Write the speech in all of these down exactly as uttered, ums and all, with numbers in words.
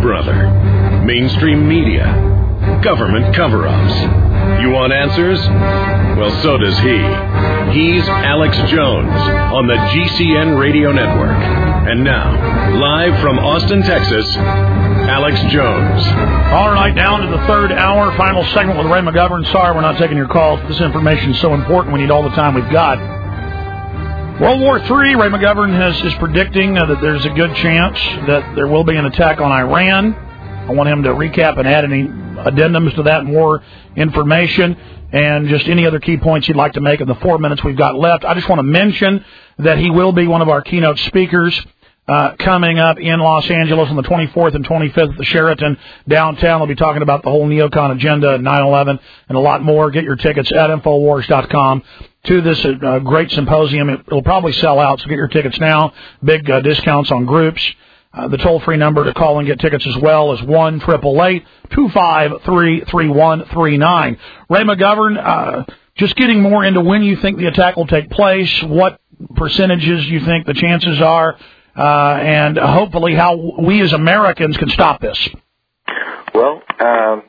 brother. Mainstream media. Government cover-ups. You want answers? Well, so does he. He's Alex Jones on the G C N Radio Network. And now, live from Austin, Texas, Alex Jones. All right, down to the third hour, final segment with Ray McGovern. Sorry we're not taking your calls. This information is so important. We need all the time we've got. World War Three, Ray McGovern has, is predicting uh, that there's a good chance that there will be an attack on Iran. I want him to recap and add any addendums to that, more information, and just any other key points he'd like to make in the four minutes we've got left. I just want to mention that he will be one of our keynote speakers uh, coming up in Los Angeles on the twenty-fourth and twenty-fifth at the Sheraton downtown. We'll be talking about the whole neocon agenda, nine eleven, and a lot more. Get your tickets at Infowars dot com to this uh, great symposium. It, it'll probably sell out, so get your tickets now. Big uh, discounts on groups. Uh, the toll-free number to call and get tickets as well is one eight eight eight, two five three, three one three nine. Ray McGovern, uh, just getting more into when you think the attack will take place, what percentages you think the chances are, uh, and hopefully how we as Americans can stop this. Well, um,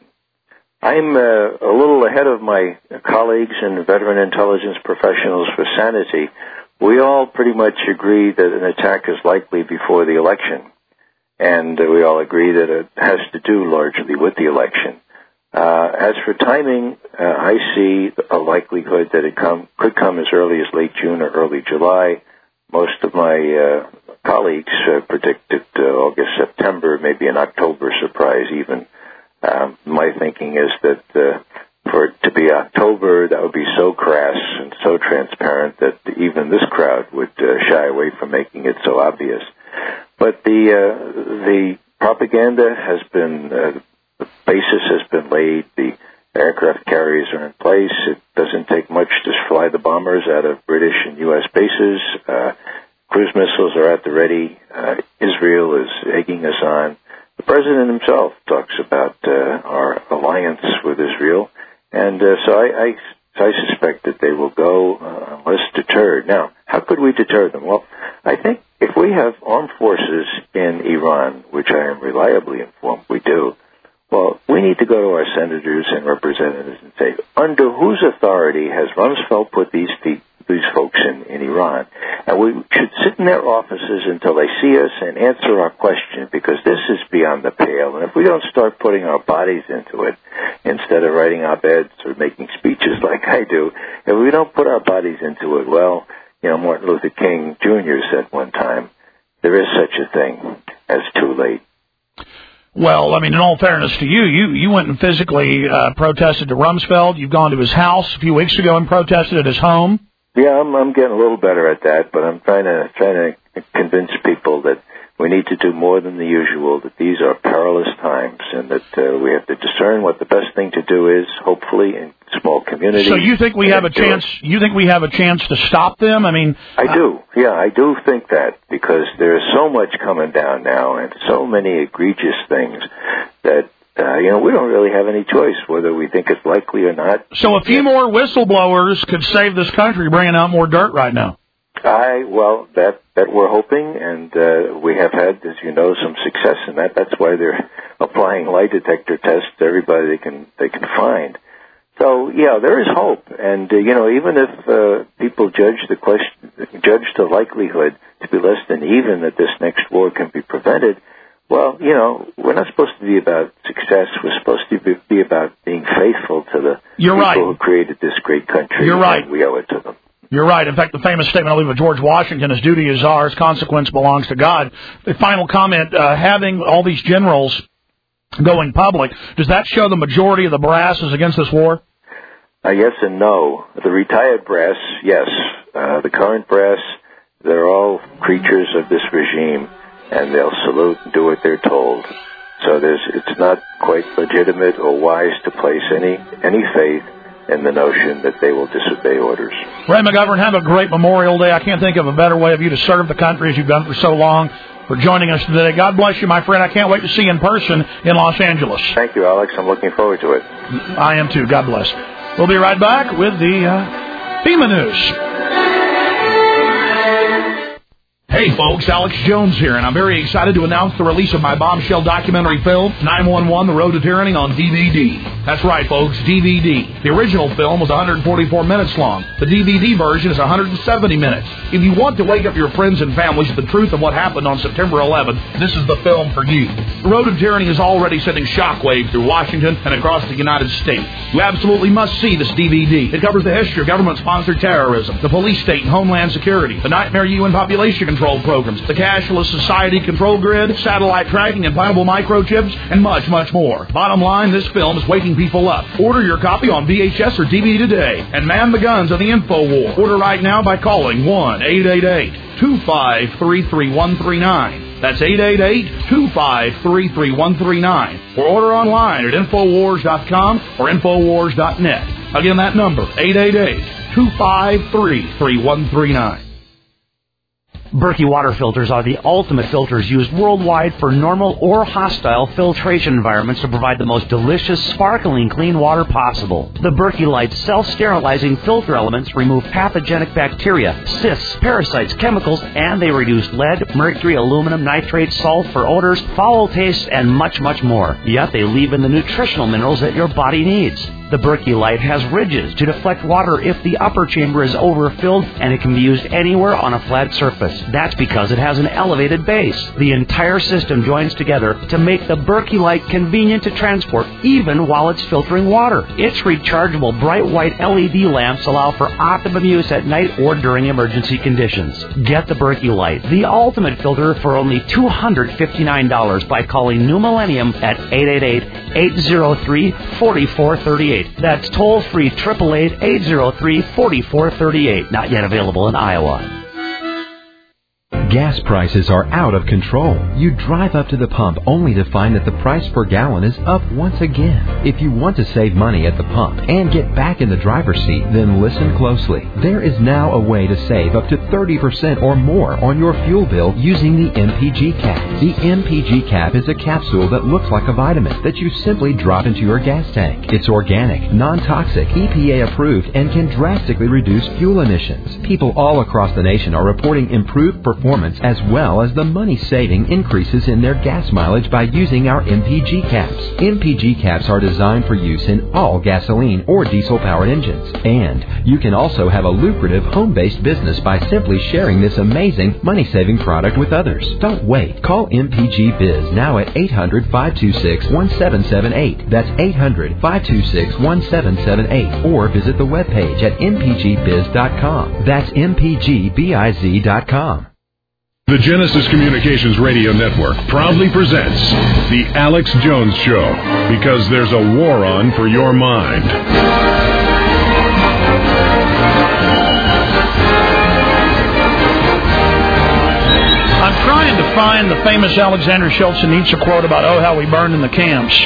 I'm uh, a little ahead of my colleagues and veteran intelligence professionals for sanity. We all pretty much agree that an attack is likely before the election. And uh, we all agree that it has to do largely with the election. Uh, as for timing, uh, I see a likelihood that it come, could come as early as late June or early July. Most of my uh, colleagues uh, predicted uh, August, September, maybe an October surprise even. Um, my thinking is that uh, for it to be October, that would be so crass and so transparent that even this crowd would uh, shy away from making it so obvious. But the uh, the propaganda has been, uh, the basis has been laid, the aircraft carriers are in place. It doesn't take much to fly the bombers out of British and U S bases. Uh, cruise missiles are at the ready. Uh, Israel is egging us on. The president himself talks about uh, our alliance with Israel. And uh, so I, I, I suspect that they will go uh, unless deterred. Now, how could we deter them? Well, I think if we have armed forces in Iran, which I am reliably informed we do, well, we need to go to our senators and representatives and say, under whose authority has Rumsfeld put these fe- these folks in, in Iran? And we should sit in their offices until they see us and answer our question, because this is beyond the pale. And if we don't start putting our bodies into it, instead of writing op-eds or making speeches like I do, if we don't put our bodies into it, well, you know, Martin Luther King Junior said one time, there is such a thing as too late. Well, I mean, in all fairness to you, you, you went and physically uh, protested to Rumsfeld. You've gone to his house a few weeks ago and protested at his home. Yeah, I'm, I'm getting a little better at that, but I'm trying to trying to convince people that we need to do more than the usual, that these are perilous times, and that uh, we have to discern what the best thing to do is, hopefully, in small communities. So you think we have a chance, you think we have a chance to stop them? I mean... I do, yeah, I do think that, because there's so much coming down now, and so many egregious things that, uh, you know, we don't really have any choice whether we think it's likely or not. So a few more whistleblowers could save this country bringing out more dirt right now. I, well, that, that we're hoping, and uh, we have had, as you know, some success in that. That's why they're applying lie detector tests to everybody they can, they can find. So, yeah, there is hope. And, uh, you know, even if uh, people judge the question, judge the likelihood to be less than even that this next war can be prevented, well, you know, we're not supposed to be about success. We're supposed to be, be about being faithful to the You're people right. who created this great country. You're right. And we owe it to them. You're right. In fact, the famous statement, I believe, of George Washington, is duty is ours, consequence belongs to God. The final comment, uh, having all these generals going public, does that show the majority of the brass is against this war? Uh, yes and no. The retired brass, yes. Uh, the current brass, they're all creatures of this regime, and they'll salute and do what they're told. So there's, it's not quite legitimate or wise to place any any faith in the notion that they will disobey orders. Ray McGovern, have a great Memorial Day. I can't think of a better way of you to serve the country as you've done for so long, for joining us today. God bless you, my friend. I can't wait to see you in person in Los Angeles. Thank you, Alex. I'm looking forward to it. I am too. God bless. We'll be right back with the uh, FEMA news. Hey, Hey folks, Alex Jones here, and I'm very excited to announce the release of my bombshell documentary film, nine one one, The Road to Tyranny, on D V D. That's right, folks, D V D. The original film was one hundred forty-four minutes long. The D V D version is one hundred seventy minutes. If you want to wake up your friends and families with the truth of what happened on September eleventh, this is the film for you. The Road to Tyranny is already sending shockwaves through Washington and across the United States. You absolutely must see this D V D. It covers the history of government-sponsored terrorism, the police state and homeland security, the nightmare U N population control programs, the cashless society control grid, satellite tracking, implantable microchips, and much, much more. Bottom line, this film is waking people up. Order your copy on V H S or D V D today, and man the guns of the info war. Order right now by calling one eight eight eight, two five three, three one three nine. That's eight eight eight, two five three, three one three nine. Or order online at infowars dot com or infowars dot net. Again, that number, eight eight eight, two five three, three one three nine. Berkey water filters are the ultimate filters used worldwide for normal or hostile filtration environments to provide the most delicious, sparkling clean water possible. The Berkey Light's self-sterilizing filter elements remove pathogenic bacteria, cysts, parasites, chemicals, and they reduce lead, mercury, aluminum, nitrates, sulfur, odors, foul tastes, and much, much more. Yet they leave in the nutritional minerals that your body needs. The Berkey Light has ridges to deflect water if the upper chamber is overfilled, and it can be used anywhere on a flat surface. That's because it has an elevated base. The entire system joins together to make the Berkey Light convenient to transport, even while it's filtering water. Its rechargeable bright white L E D lamps allow for optimum use at night or during emergency conditions. Get the Berkey Light, the ultimate filter, for only two hundred fifty-nine dollars by calling New Millennium at eight eight eight, eight zero three, four four three eight. That's toll-free, eight eight eight, eight zero three, four four three eight. Not yet available in Iowa. Gas prices are out of control. You drive up to the pump only to find that the price per gallon is up once again. If you want to save money at the pump and get back in the driver's seat, then listen closely. There is now a way to save up to thirty percent or more on your fuel bill using the M P G cap. The M P G cap is a capsule that looks like a vitamin that you simply drop into your gas tank. It's organic, non-toxic, E P A approved, and can drastically reduce fuel emissions. People all across the nation are reporting improved performance as well as the money-saving increases in their gas mileage by using our M P G caps. M P G caps are designed for use in all gasoline or diesel-powered engines. And you can also have a lucrative home-based business by simply sharing this amazing money-saving product with others. Don't wait. Call M P G Biz now at eight hundred, five two six, one seven seven eight. That's eight hundred, five two six, one seven seven eight. Or visit the webpage at m p g biz dot com. That's m p g biz dot com. The Genesis Communications Radio Network proudly presents The Alex Jones Show, because there's a war on for your mind. I'm trying to find the famous Alexander Solzhenitsyn quote about, oh, how we burned in the camps.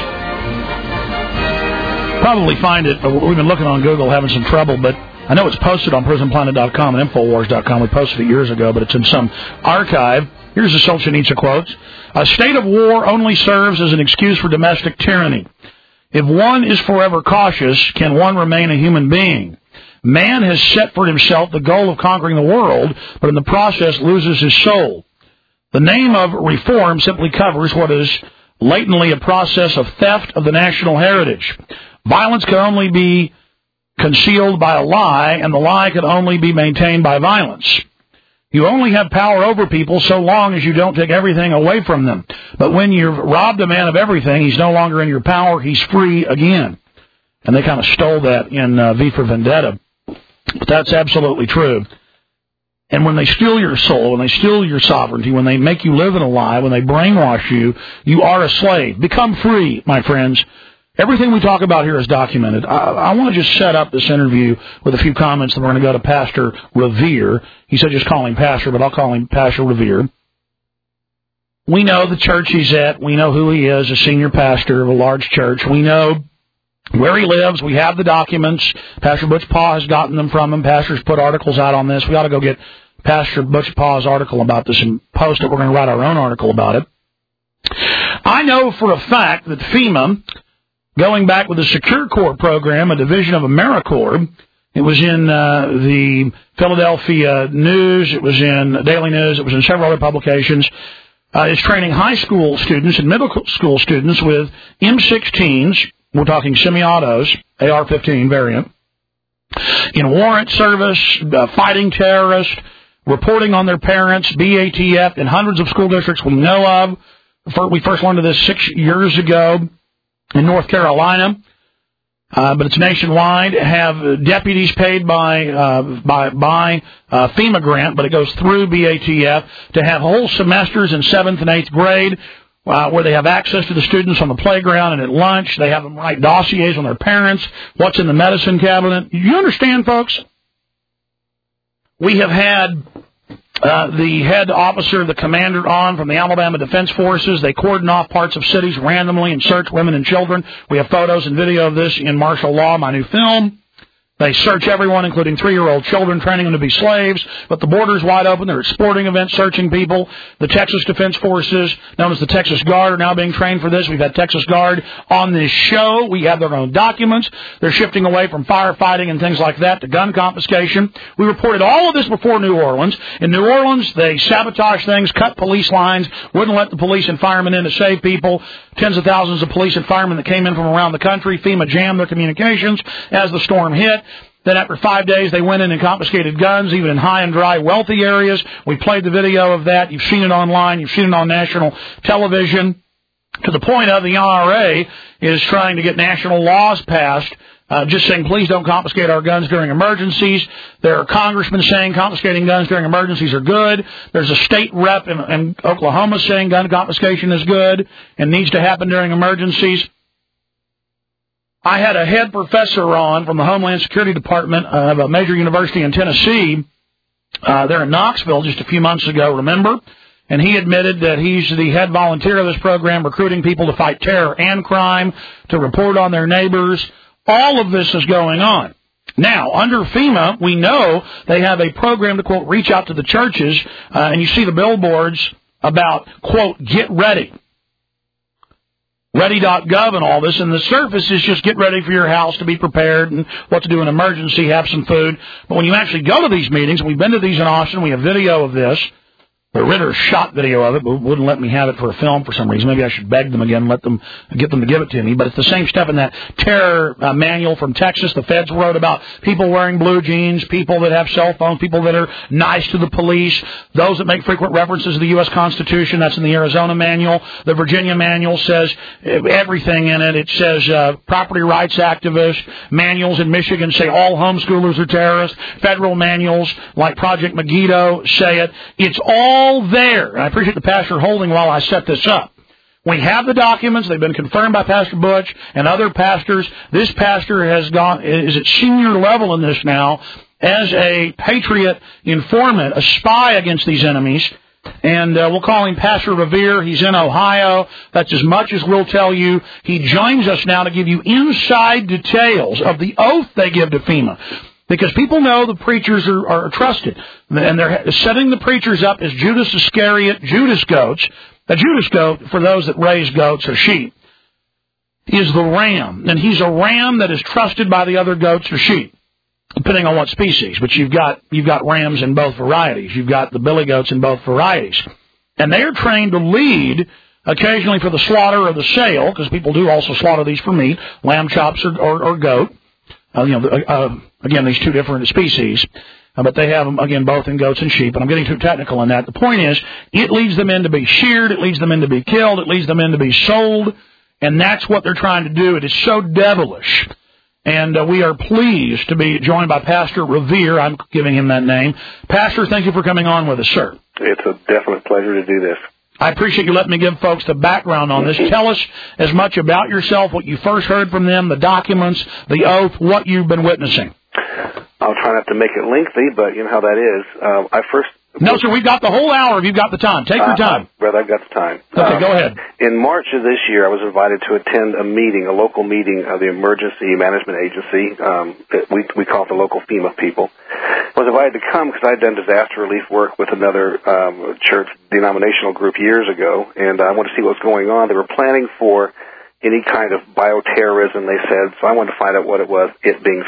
Probably find it. We've been looking on Google, having some trouble, but I know it's posted on prison planet dot com and infowars dot com. We posted it years ago, but it's in some archive. Here's the Solzhenitsyn quotes. A state of war only serves as an excuse for domestic tyranny. If one is forever cautious, can one remain a human being? Man has set for himself the goal of conquering the world, but in the process loses his soul. The name of reform simply covers what is latently a process of theft of the national heritage. Violence can only be concealed by a lie, and the lie can only be maintained by violence. You only have power over people so long as you don't take everything away from them. But when you've robbed a man of everything, he's no longer in your power, he's free again. And they kind of stole that in uh, V for Vendetta. But that's absolutely true. And when they steal your soul, when they steal your sovereignty, when they make you live in a lie, when they brainwash you, you are a slave. Become free, my friends. Everything we talk about here is documented. I, I want to just set up this interview with a few comments, and we're going to go to Pastor Revere. He said just call him Pastor, but I'll call him Pastor Revere. We know the church he's at. We know who he is, a senior pastor of a large church. We know where he lives. We have the documents. Pastor Butch Paw has gotten them from him. Pastors put articles out on this. We ought to go get Pastor Butch Paw's article about this and post it. We're going to write our own article about it. I know for a fact that FEMA, going back with the Secure Corps program, a division of AmeriCorps, It was in uh, the Philadelphia News. It was in Daily News. It was in several other publications. Uh, it's training high school students and middle school students with M sixteens. We're talking semi-autos, A R fifteen variant, in warrant service, uh, fighting terrorists, reporting on their parents, B A T F, in hundreds of school districts we know of. We first learned of this six years ago in North Carolina. Uh, but it's nationwide. Have deputies paid by uh, by by uh, FEMA grant, but it goes through B A T F to have whole semesters in seventh and eighth grade, uh, where they have access to the students on the playground and at lunch. They have them write dossiers on their parents, what's in the medicine cabinet. You understand, folks? We have had Uh, the head officer, the commander on from the Alabama Defense Forces. They cordon off parts of cities randomly and search women and children. We have photos and video of this in Martial Law, my new film. They search everyone, including three-year-old children, training them to be slaves. But the border's wide open. They're at sporting events searching people. The Texas Defense Forces, known as the Texas Guard, are now being trained for this. We've had Texas Guard on this show. We have their own documents. They're shifting away from firefighting and things like that to gun confiscation. We reported all of this before New Orleans. In New Orleans, they sabotaged things, cut police lines, wouldn't let the police and firemen in to save people. Tens of thousands of police and firemen that came in from around the country. FEMA jammed their communications as the storm hit. Then after five days, they went in and confiscated guns, even in high and dry, wealthy areas. We played the video of that. You've seen it online. You've seen it on national television. To the point of the N R A is trying to get national laws passed, uh, just saying, please don't confiscate our guns during emergencies. There are congressmen saying confiscating guns during emergencies are good. There's a state rep in, in Oklahoma saying gun confiscation is good and needs to happen during emergencies. I had a head professor on from the Homeland Security Department of a major university in Tennessee. Uh, there in Knoxville just a few months ago, remember? And he admitted that he's the head volunteer of this program, recruiting people to fight terror and crime, to report on their neighbors. All of this is going on. Now, under FEMA, we know they have a program to, quote, reach out to the churches, uh, and you see the billboards about, quote, get ready. ready dot gov and all this, and the surface is just get ready for your house to be prepared and what to do in an emergency, have some food. But when you actually go to these meetings, we've been to these in Austin, we have video of this. The Ritter shot video of it, but wouldn't let me have it for a film for some reason. Maybe I should beg them again and let them get them to give it to me. But it's the same stuff in that terror uh, manual from Texas. The feds wrote about people wearing blue jeans, people that have cell phones, people that are nice to the police, those that make frequent references to the U S Constitution. That's in the Arizona manual. The Virginia manual says everything in it. It says uh, property rights activists. Manuals in Michigan say all homeschoolers are terrorists. Federal manuals like Project Megiddo say it. It's all All there. And I appreciate the pastor holding while I set this up. We have the documents. They've been confirmed by Pastor Butch and other pastors. This pastor has gone, is at senior level in this now, as a patriot informant, a spy against these enemies. And uh, we'll call him Pastor Revere. He's in Ohio. That's as much as we'll tell you. He joins us now to give you inside details of the oath they give to FEMA. Because people know the preachers are, are trusted. And they're setting the preachers up as Judas Iscariot, Judas goats. A Judas goat, for those that raise goats or sheep, is the ram. And he's a ram that is trusted by the other goats or sheep, depending on what species. But you've got you've got rams in both varieties. You've got the billy goats in both varieties. And they are trained to lead occasionally for the slaughter or the sale, because people do also slaughter these for meat, lamb chops or, or, or goat. Uh, you know, uh, again, these two different species, uh, but they have them, again, both in goats and sheep, and I'm getting too technical in that. The point is, it leads them in to be sheared, it leads them in to be killed, it leads them in to be sold, and that's what they're trying to do. It is so devilish, and uh, we are pleased to be joined by Pastor Revere. I'm giving him that name. Pastor, thank you for coming on with us, sir. It's a definite pleasure to do this. I appreciate you letting me give folks the background on this. Tell us as much about yourself, what you first heard from them, the documents, the oath, what you've been witnessing. I'll try not to make it lengthy, but you know how that is. Uh, I first... No, sir, we've got the whole hour if you've got the time. Take your time. Uh, brother, I've got the time. Okay, um, go ahead. In March of this year, I was invited to attend a meeting, a local meeting of the Emergency Management Agency. Um, we, we call it the local FEMA people. I was invited to come because I had done disaster relief work with another um, church denominational group years ago, and I wanted to see what was going on. They were planning for any kind of bioterrorism, they said, so I wanted to find out what it was, it being FEMA.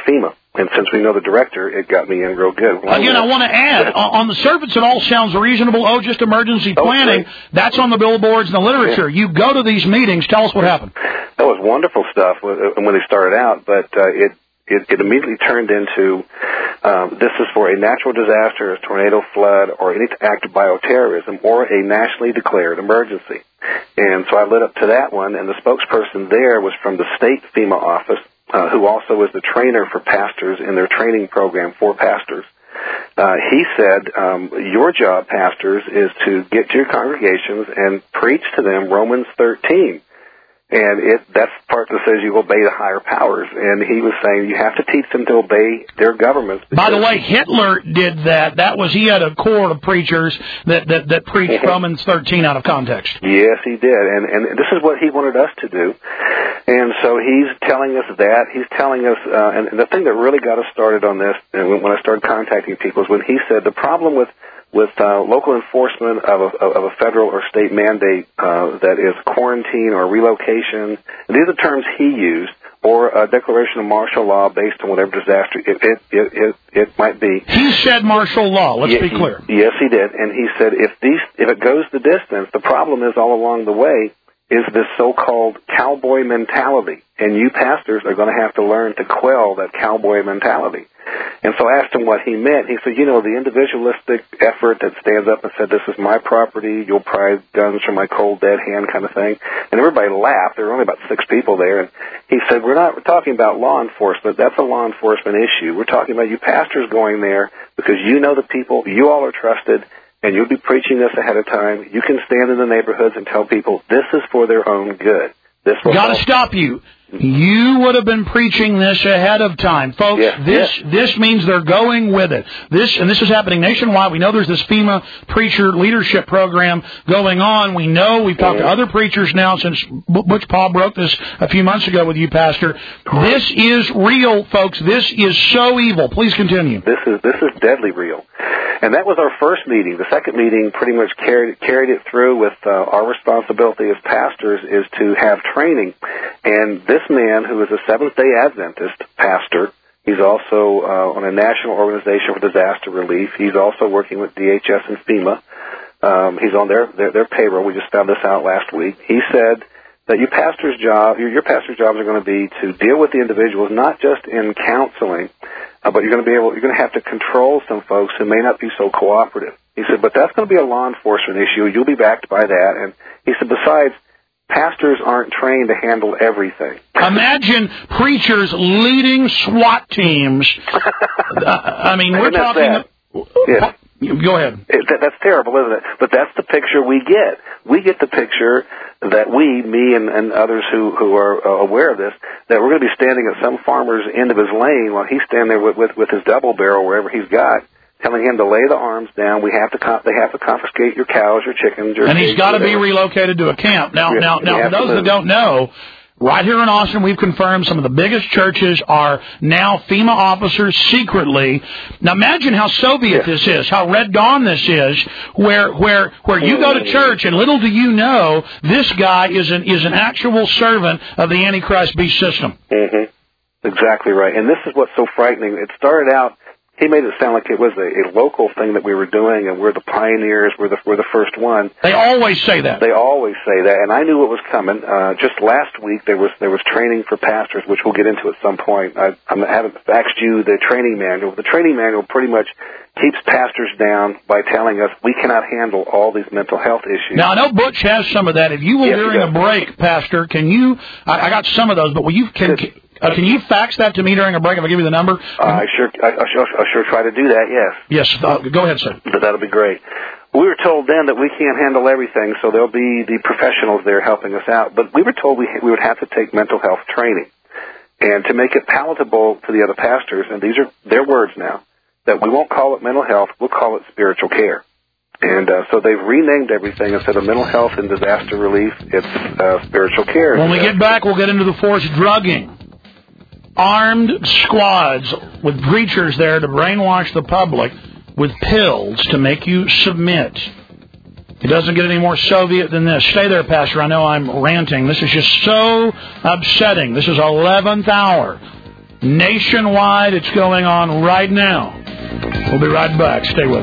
And since we know the director, it got me in real good. Well, Again, I want to add, on the surface, it all sounds reasonable. Oh, just emergency planning. Oh, that's on the billboards and the literature. Yeah. You go to these meetings. Tell us what happened. That was wonderful stuff when they started out, but uh, it, it it immediately turned into um, this is for a natural disaster, a tornado, flood, or any act of bioterrorism, or a nationally declared emergency. And so I lit up to that one, and the spokesperson there was from the state FEMA office, Uh, who also is the trainer for pastors in their training program for pastors. Uh, he said, um, your job, pastors, is to get to your congregations and preach to them Romans thirteen. And it, that's the part that says you obey the higher powers. And he was saying you have to teach them to obey their governments. By the way, Hitler did that. That was, he had a core of preachers that, that, that preached mm-hmm. Romans thirteen out of context. Yes, he did. And, and this is what he wanted us to do. And so he's telling us that. He's telling us, uh, and, and the thing that really got us started on this, and when, when I started contacting people, is when he said the problem with with uh, local enforcement of a, of a federal or state mandate uh, that is quarantine or relocation, and these are terms he used, or a declaration of martial law based on whatever disaster it it it, it, it might be. He said martial law. Let's yeah, be clear. He, yes, he did, and he said if these if it goes the distance, the problem is all along the way is this so-called cowboy mentality, and you pastors are going to have to learn to quell that cowboy mentality. And so I asked him what he meant. He said, you know, the individualistic effort that stands up and said, this is my property, you'll pry guns from my cold, dead hand kind of thing. And everybody laughed. There were only about six people there. And he said, we're not we're talking about law enforcement. That's a law enforcement issue. We're talking about you pastors going there because you know the people, you all are trusted, and you'll be preaching this ahead of time. You can stand in the neighborhoods and tell people this is for their own good. This will Got to stop you. You would have been preaching this ahead of time, folks. Yeah, this yeah. this means they're going with it. This and this is happening nationwide. We know there's this FEMA preacher leadership program going on. We know we've talked mm-hmm. to other preachers now since Butch Paul broke this a few months ago with you, Pastor. This is real, folks. This is so evil. Please continue. This is this is deadly real. And that was our first meeting. The second meeting pretty much carried carried it through with uh, our responsibility as pastors is to have training. And this man, who is a Seventh-day Adventist pastor, he's also uh, on a national organization for disaster relief. He's also working with D H S and FEMA. Um, he's on their, their their payroll. We just found this out last week. He said that your pastor's job, your, your pastor's jobs are going to be to deal with the individuals, not just in counseling, uh, but you're going to be able, you're going to have to control some folks who may not be so cooperative. He said, but that's going to be a law enforcement issue. You'll be backed by that. And he said, besides, pastors aren't trained to handle everything. Imagine preachers leading SWAT teams. uh, I mean, we're talking. Yeah. Go ahead. It, that, that's terrible, isn't it? But that's the picture we get. We get the picture that we, me and, and others who, who are uh, aware of this, that we're going to be standing at some farmer's end of his lane while he's standing there with, with, with his double barrel wherever he's got, telling him to lay the arms down. We have to con- they have to confiscate your cows, your chickens, your and he's got to be whatever. relocated to a camp. Now, yeah, now, now, for those that don't know, right here in Austin, we've confirmed some of the biggest churches are now FEMA officers secretly. Now, imagine how Soviet yeah. this is, how Red Dawn this is, where where where you go to church and little do you know this guy is an is an actual servant of the Antichrist beast system. Mm-hmm. Exactly right, and this is what's so frightening. It started out. He made it sound like it was a, a local thing that we were doing, and we're the pioneers, we're the, we're the first one. They always say that. They always say that, and I knew it was coming. Uh, just last week, there was there was training for pastors, which we'll get into at some point. I, I haven't faxed you the training manual. The training manual pretty much keeps pastors down by telling us we cannot handle all these mental health issues. Now, I know Butch has some of that. If you will, yes, during a break, Pastor, can you, I, I got some of those, but will you, can, can Uh, can you fax that to me during a break if I give you the number? Uh, I sure, I, I sure, I sure try to do that. Yes. Yes. Uh, go ahead, sir. But that'll be great. We were told then that we can't handle everything, so there'll be the professionals there helping us out. But we were told we we would have to take mental health training, and to make it palatable to the other pastors. And these are their words now, that we won't call it mental health, we'll call it spiritual care. And uh, so they've renamed everything. Instead of mental health and disaster relief, it's uh, spiritual care. When we get back, we'll get into the forced drugging. Armed squads with preachers there to brainwash the public with pills to make you submit. It doesn't get any more Soviet than this. Stay there, Pastor. I know I'm ranting. This is just so upsetting. This is eleventh hour. nationwide. It's going on right now. We'll be right back. Stay with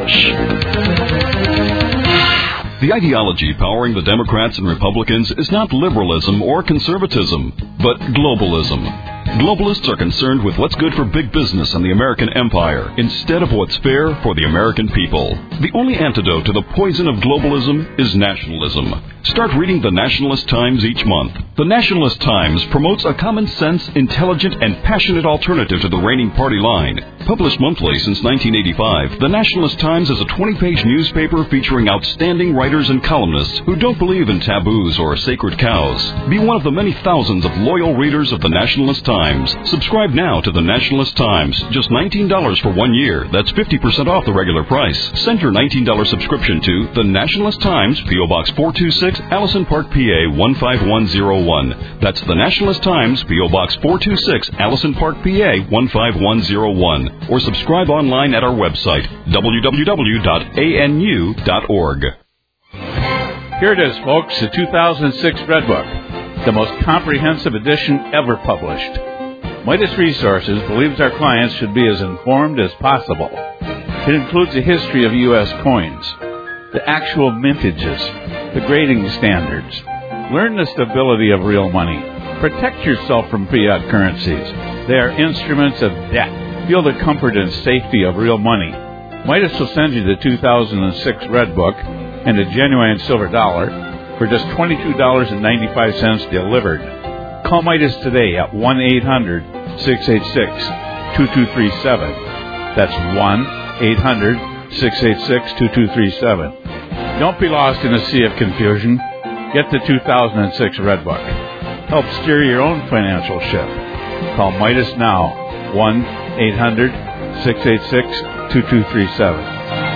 us. The ideology powering the Democrats and Republicans is not liberalism or conservatism, but globalism. Globalists are concerned with what's good for big business and the American empire instead of what's fair for the American people. The only antidote to the poison of globalism is nationalism. Start reading the Nationalist Times each month. The Nationalist Times promotes a common-sense, intelligent, and passionate alternative to the reigning party line. Published monthly since nineteen eighty-five, the Nationalist Times is a twenty-page newspaper featuring outstanding writers and columnists who don't believe in taboos or sacred cows. Be one of the many thousands of loyal readers of the Nationalist Times. Subscribe now to the Nationalist Times. Just nineteen dollars for one year. That's fifty percent off the regular price. Send your nineteen dollars subscription to the Nationalist Times, P O Box four two six, Allison Park, P A one five one zero one. That's the Nationalist Times, P O Box four two six, Allison Park, P A one five one zero one. Or subscribe online at our website, w w w dot a n u dot org. Here it is, folks, the two thousand six Red Book, the most comprehensive edition ever published. Midas Resources believes our clients should be as informed as possible. It includes a history of U S coins, the actual mintages, the grading standards. Learn the stability of real money. Protect yourself from fiat currencies. They are instruments of debt. Feel the comfort and safety of real money. Midas will send you the two thousand six Red Book and a genuine silver dollar for just twenty-two dollars and ninety-five cents delivered. Call Midas today at one eight hundred six eight six two two three seven. That's one eight hundred six eight six two two three seven. Don't be lost in a sea of confusion. Get the two thousand six Red Book. Help steer your own financial ship. Call Midas now, one eight hundred six eight six two two three seven.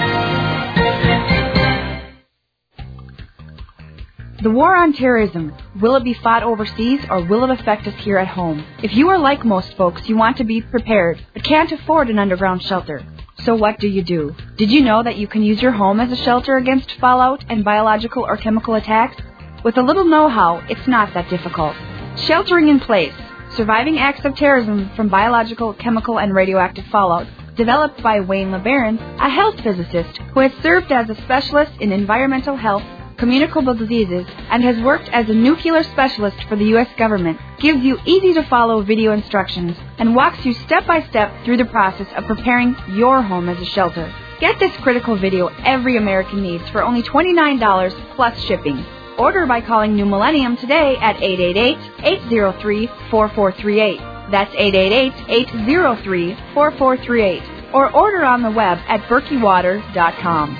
The war on terrorism, will it be fought overseas or will it affect us here at home? If you are like most folks, you want to be prepared, but can't afford an underground shelter. So what do you do? Did you know that you can use your home as a shelter against fallout and biological or chemical attacks? With a little know-how, it's not that difficult. Sheltering in Place, Surviving Acts of Terrorism from Biological, Chemical, and Radioactive Fallout, developed by Wayne LeBaron, a health physicist who has served as a specialist in environmental health, communicable diseases, and has worked as a nuclear specialist for the U S government, gives you easy-to-follow video instructions and walks you step-by-step through the process of preparing your home as a shelter. Get this critical video every American needs for only twenty-nine dollars plus shipping. Order by calling New Millennium today at eight eight eight, eight zero three, four four three eight. That's eight eight eight, eight zero three, four four three eight. Or order on the web at berkey water dot com.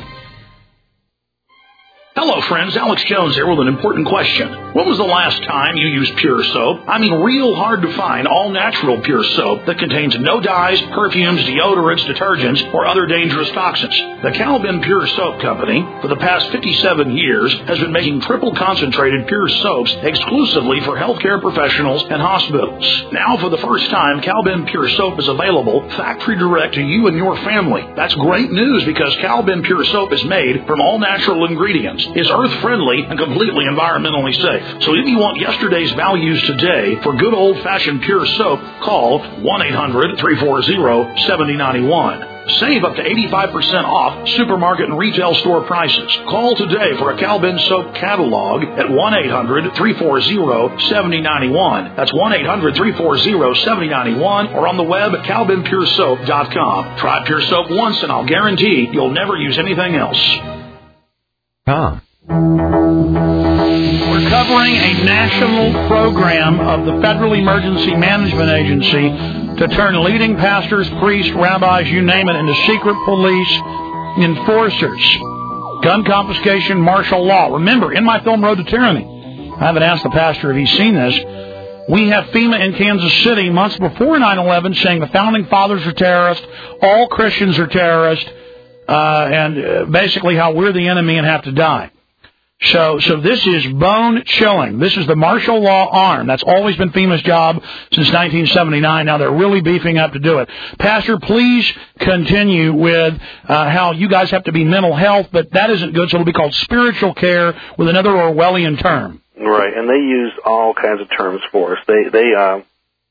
Hello, friends. Alex Jones here with an important question. When was the last time you used Pure Soap? I mean, real hard to find all-natural Pure Soap that contains no dyes, perfumes, deodorants, detergents, or other dangerous toxins. The Calvin Pure Soap Company, for the past fifty-seven years, has been making triple-concentrated Pure Soaps exclusively for healthcare professionals and hospitals. Now, for the first time, Calvin Pure Soap is available factory direct to you and your family. That's great news because Calvin Pure Soap is made from all-natural ingredients, is earth-friendly, and completely environmentally safe. So if you want yesterday's values today for good old-fashioned Pure Soap, call one eight hundred, three four zero, seven zero nine one. Save up to eighty-five percent off supermarket and retail store prices. Call today for a Calvin Soap catalog at one eight hundred, three four zero, seven zero nine one. That's one eight hundred, three four zero, seven zero nine one, or on the web at calvin pure soap dot com. Try Pure Soap once and I'll guarantee you'll never use anything else. Tom. We're covering a national program of the Federal Emergency Management Agency to turn leading pastors, priests, rabbis, you name it, into secret police enforcers. Gun confiscation, martial law. Remember, in my film Road to Tyranny, I haven't asked the pastor if he's seen this. We have FEMA in Kansas City months before nine eleven saying the Founding Fathers are terrorists, all Christians are terrorists, uh, and uh, basically how we're the enemy and have to die. So so this is bone-chilling. This is the martial law arm. That's always been FEMA's job since nineteen seventy-nine. Now they're really beefing up to do it. Pastor, please continue with uh, how you guys have to be mental health, but that isn't good, so it'll be called spiritual care with another Orwellian term. Right, and they use all kinds of terms for us. They, they uh,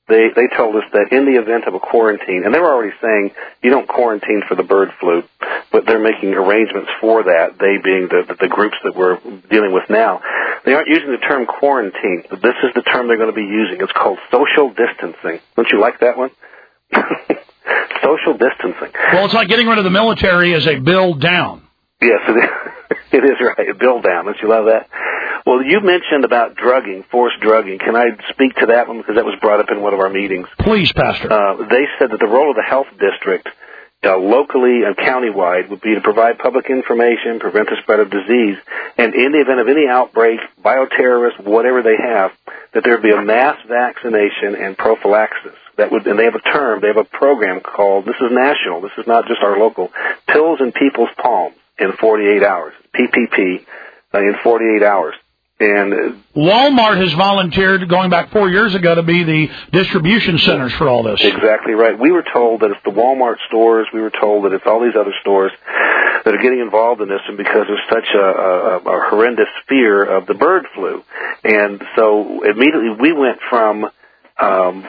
they, they told us that in the event of a quarantine, and they were already saying you don't quarantine for the bird flu, but they're making arrangements for that, they being the, the, the groups that we're dealing with now. They aren't using the term quarantine. This is the term they're going to be using. It's called social distancing. Don't you like that one? Social distancing. Well, it's like getting rid of the military as a build down. Yes, it is. It is right. A build down. Don't you love that? Well, you mentioned about drugging, forced drugging. Can I speak to that one because that was brought up in one of our meetings? Please, Pastor. Uh, they said that the role of the health district, uh, locally and countywide, would be to provide public information, prevent the spread of disease, and in the event of any outbreak, bioterrorists, whatever they have, that there would be a mass vaccination and prophylaxis. That would, and they have a term, they have a program called, this is national, this is not just our local, Pills in People's Palms in forty-eight hours, P P P, uh, in forty-eight hours. And uh, Walmart has volunteered, going back four years ago, to be the distribution centers for all this. Exactly right. We were told that it's the Walmart stores. We were told that it's all these other stores that are getting involved in this, and because there's such a, a, a horrendous fear of the bird flu. And so immediately we went from um,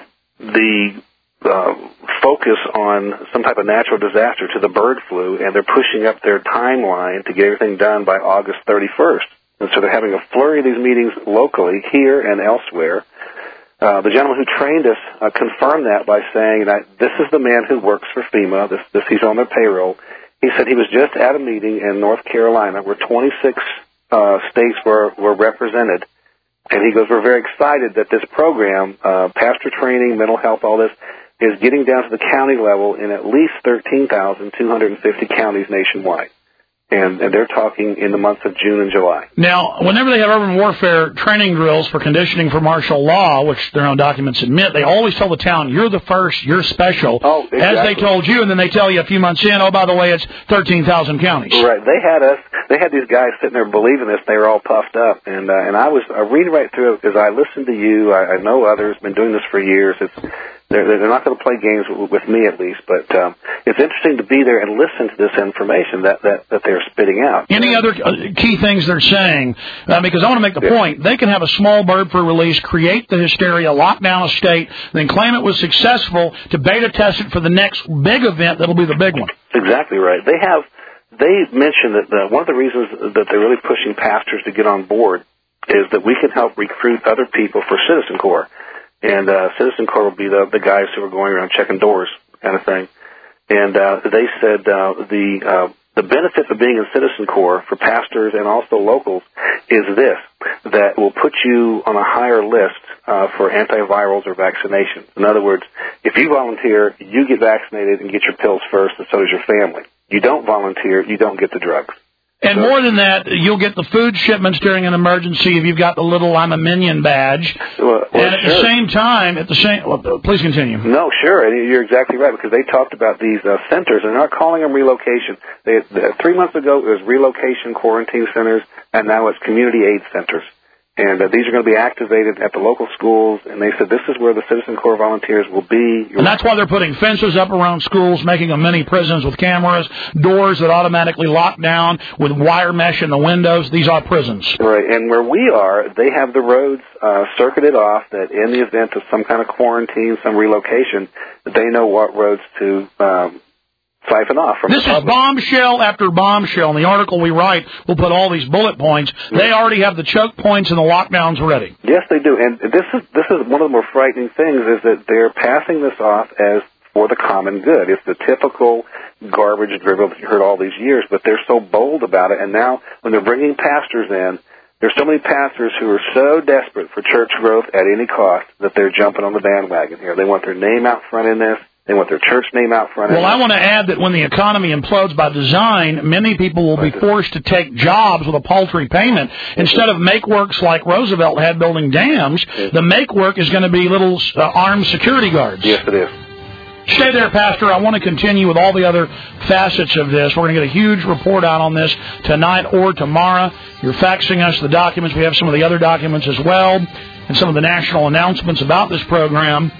the uh, focus on some type of natural disaster to the bird flu, and they're pushing up their timeline to get everything done by August thirty-first. And so they're having a flurry of these meetings locally, here and elsewhere. Uh, the gentleman who trained us uh, confirmed that by saying that this is the man who works for FEMA. This, this, he's on their payroll. He said he was just at a meeting in North Carolina where twenty-six uh, states were, were represented. And he goes, we're very excited that this program, uh, pastor training, mental health, all this, is getting down to the county level in at least thirteen thousand two hundred fifty counties nationwide. And, and they're talking in the months of June and July. Now, whenever they have urban warfare training drills for conditioning for martial law, which their own documents admit, they always tell the town, you're the first, you're special, oh, exactly. As they told you, and then they tell you a few months in, oh, by the way, it's thirteen thousand counties. Right. They had us, they had these guys sitting there believing this. They were all puffed up. And uh, and I was uh, reading right through it because I listened to you. I, I know others, been doing this for years. It's They're, they're not going to play games with me, at least, but um, it's interesting to be there and listen to this information that, that, that they're spitting out. Any other key things they're saying? Uh, because I want to make the yeah. point. They can have a small bird flu release, create the hysteria, lock down a state, then claim it was successful to beta test it for the next big event that'll be the big one. Exactly right. They have. They mentioned that the, one of the reasons that they're really pushing pastors to get on board is that we can help recruit other people for Citizen Corps. And uh, Citizen Corps will be the, the guys who are going around checking doors, kind of thing. And uh, they said uh, the uh, the benefit of being in Citizen Corps for pastors and also locals is this, that will put you on a higher list uh, for antivirals or vaccinations. In other words, if you volunteer, you get vaccinated and get your pills first, and so does your family. You don't volunteer, you don't get the drugs. And more than that, you'll get the food shipments during an emergency if you've got the little I'm a Minion badge. Well, well, and at sure. the same time, at the same, well, please continue. No, sure, and you're exactly right, because they talked about these uh, centers. They're not calling them relocation. They, uh, three months ago, it was relocation quarantine centers, and now it's community aid centers. And uh, these are going to be activated at the local schools, and they said this is where the Citizen Corps volunteers will be. And that's why they're putting fences up around schools, making them mini prisons with cameras, doors that automatically lock down with wire mesh in the windows. These are prisons. Right, and where we are, they have the roads uh, circuited off that in the event of some kind of quarantine, some relocation, that they know what roads to um, siphon off from. This is bombshell after bombshell. In the article we write, we'll put all these bullet points. They already have the choke points and the lockdowns ready. Yes, they do. And this is this is one of the more frightening things is that they're passing this off as for the common good. It's the typical garbage drivel that you heard all these years, but they're so bold about it. And now when they're bringing pastors in, there's so many pastors who are so desperate for church growth at any cost that they're jumping on the bandwagon here. They want their name out front in this. They want their church name out front. Well, I want to add that when the economy implodes by design, many people will be forced to take jobs with a paltry payment. Instead of make-works like Roosevelt had building dams, the make-work is going to be little uh, armed security guards. Yes, it is. Stay there, Pastor. I want to continue with all the other facets of this. We're going to get a huge report out on this tonight or tomorrow. You're faxing us the documents. We have some of the other documents as well and some of the national announcements about this program.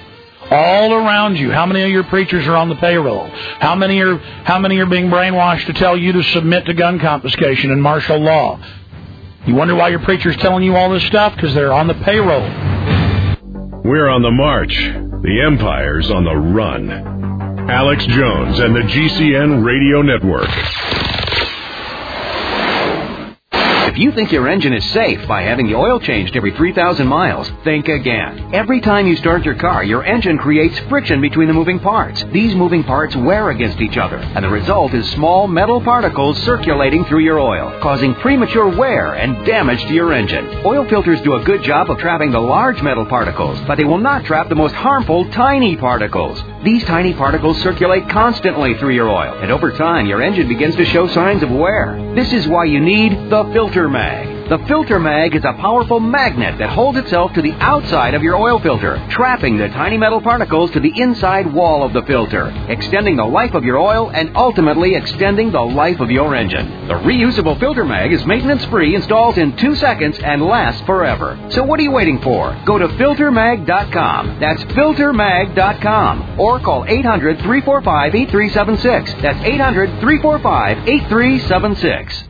All around you, how many of your preachers are on the payroll? How many are how many are being brainwashed to tell you to submit to gun confiscation and martial law? You wonder why your preacher's telling you all this stuff? Because they're on the payroll. We're on the march. The Empire's on the run. Alex Jones and the G C N Radio Network. If you think your engine is safe by having the oil changed every three thousand miles, think again. Every time you start your car, your engine creates friction between the moving parts. These moving parts wear against each other, and the result is small metal particles circulating through your oil, causing premature wear and damage to your engine. Oil filters do a good job of trapping the large metal particles, but they will not trap the most harmful tiny particles. These tiny particles circulate constantly through your oil, and over time, your engine begins to show signs of wear. This is why you need the Filter Mag. The Filter Mag is a powerful magnet that holds itself to the outside of your oil filter, trapping the tiny metal particles to the inside wall of the filter, extending the life of your oil and ultimately extending the life of your engine. The reusable Filter Mag is maintenance-free, installs in two seconds, and lasts forever. So what are you waiting for? Go to filter mag dot com. That's filter mag dot com. Or call eight hundred, three four five, eight three seven six. That's eight hundred, three four five, eight three seven six.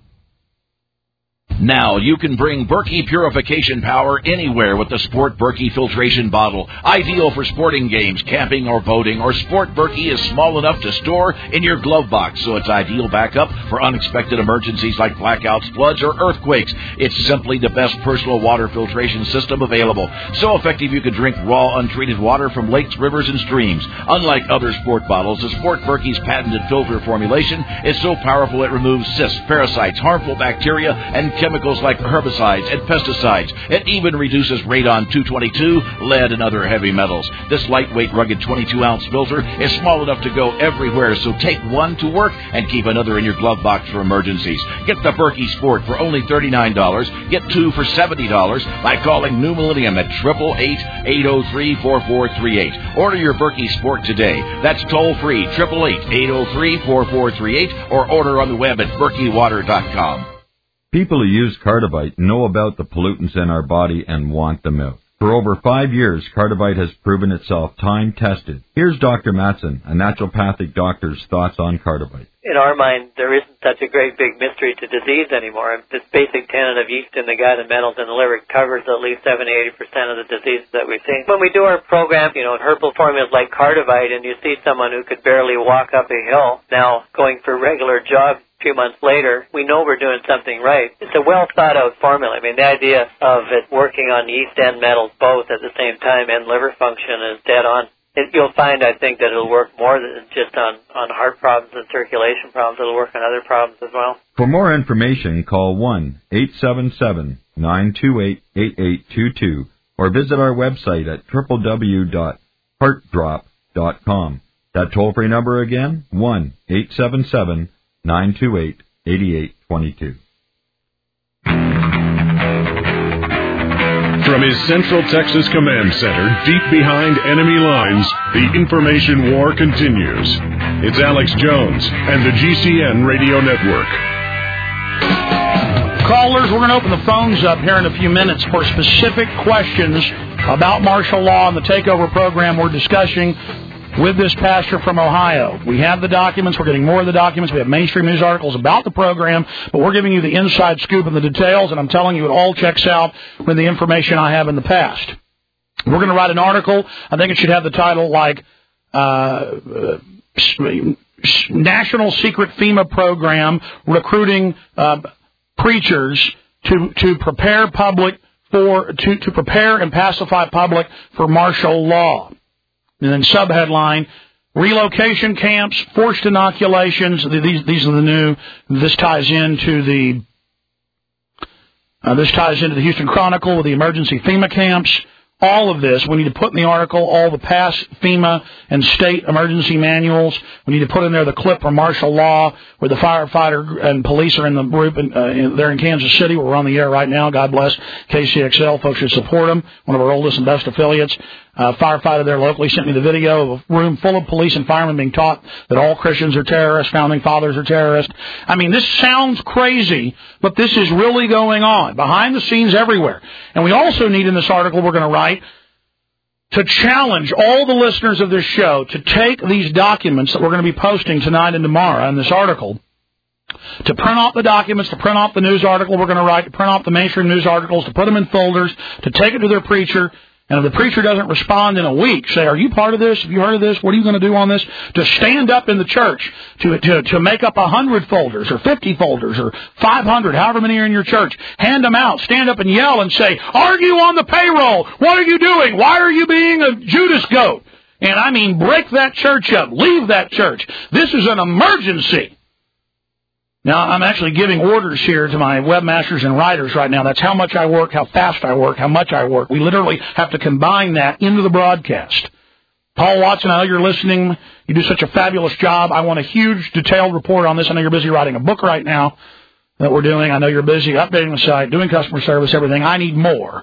Now you can bring Berkey purification power anywhere with the Sport Berkey filtration bottle. Ideal for sporting games, camping, or boating. Or Sport Berkey is small enough to store in your glove box, so it's ideal backup for unexpected emergencies like blackouts, floods, or earthquakes. It's simply the best personal water filtration system available. So effective you can drink raw, untreated water from lakes, rivers, and streams. Unlike other sport bottles, the Sport Berkey's patented filter formulation is so powerful it removes cysts, parasites, harmful bacteria, and chemicals. Chemicals like herbicides and pesticides. It even reduces radon two twenty-two, lead, and other heavy metals. This lightweight, rugged twenty-two ounce filter is small enough to go everywhere, so take one to work and keep another in your glove box for emergencies. Get the Berkey Sport for only thirty-nine dollars. Get two for seventy dollars by calling New Millennium at eight eight eight, eight oh three, four four three eight. Order your Berkey Sport today. That's toll-free, eight eight eight, eight oh three, four four three eight, or order on the web at berkey water dot com. People who use Cardivite know about the pollutants in our body and want them out. For over five years, Cardivite has proven itself time-tested. Here's Doctor Matson, a naturopathic doctor's thoughts on Cardivite. In our mind, there isn't such a great big mystery to disease anymore. This basic tenet of yeast in the gut and metals in the liver covers at least seventy to eighty percent of the diseases that we see. When we do our program, you know, in herbal formulas like Cardivite, and you see someone who could barely walk up a hill now going for regular jogs, a few months later, we know we're doing something right. It's a well-thought-out formula. I mean, the idea of it working on yeast and metals both at the same time and liver function is dead on. It, you'll find, I think, that it'll work more than just on, on heart problems and circulation problems. It'll work on other problems as well. For more information, call one eight seven seven, nine two eight, eight eight two two or visit our website at w w w dot heart drop dot com. That toll-free number again, one eight seven seven, nine two eight, eight eight two two. From his Central Texas Command Center, deep behind enemy lines, the information war continues. It's Alex Jones and the G C N Radio Network. Callers, we're going to open the phones up here in a few minutes for specific questions about martial law and the takeover program we're discussing with this pastor from Ohio. We have the documents. We're getting more of the documents. We have mainstream news articles about the program, but we're giving you the inside scoop and the details, and I'm telling you it all checks out with the information I have in the past. We're going to write an article. I think it should have the title like uh, National Secret FEMA Program Recruiting uh, Preachers to, to prepare public for to, to prepare and pacify public for martial law. And then subheadline, relocation camps, forced inoculations. These these are the new. This ties into the. Uh, this ties into the Houston Chronicle with the emergency FEMA camps. All of this, we need to put in the article all the past FEMA and state emergency manuals. We need to put in there the clip from martial law where the firefighter and police are in the group in, uh, in, there in Kansas City. We're on the air right now. God bless K C X L. Folks should support them. One of our oldest and best affiliates. Uh, firefighter there locally sent me the video of a room full of police and firemen being taught that all Christians are terrorists, founding fathers are terrorists. I mean, this sounds crazy, but this is really going on behind the scenes everywhere. And we also need in this article we're going to write to challenge all the listeners of this show to take these documents that we're going to be posting tonight and tomorrow in this article, to print off the documents, to print off the news article we're going to write, to print off the mainstream news articles, to put them in folders, to take it to their preacher, And if the preacher doesn't respond in a week, say, are you part of this? Have you heard of this? What are you going to do on this? To stand up in the church, to to, to make up one hundred folders or fifty folders or five hundred, however many are in your church, hand them out, stand up and yell and say, are you on the payroll? What are you doing? Why are you being a Judas goat? And I mean, break that church up. Leave that church. This is an emergency. Now, I'm actually giving orders here to my webmasters and writers right now. That's how much I work, how fast I work, how much I work. We literally have to combine that into the broadcast. Paul Watson, I know you're listening. You do such a fabulous job. I want a huge, detailed report on this. I know you're busy writing a book right now that we're doing. I know you're busy updating the site, doing customer service, everything. I need more.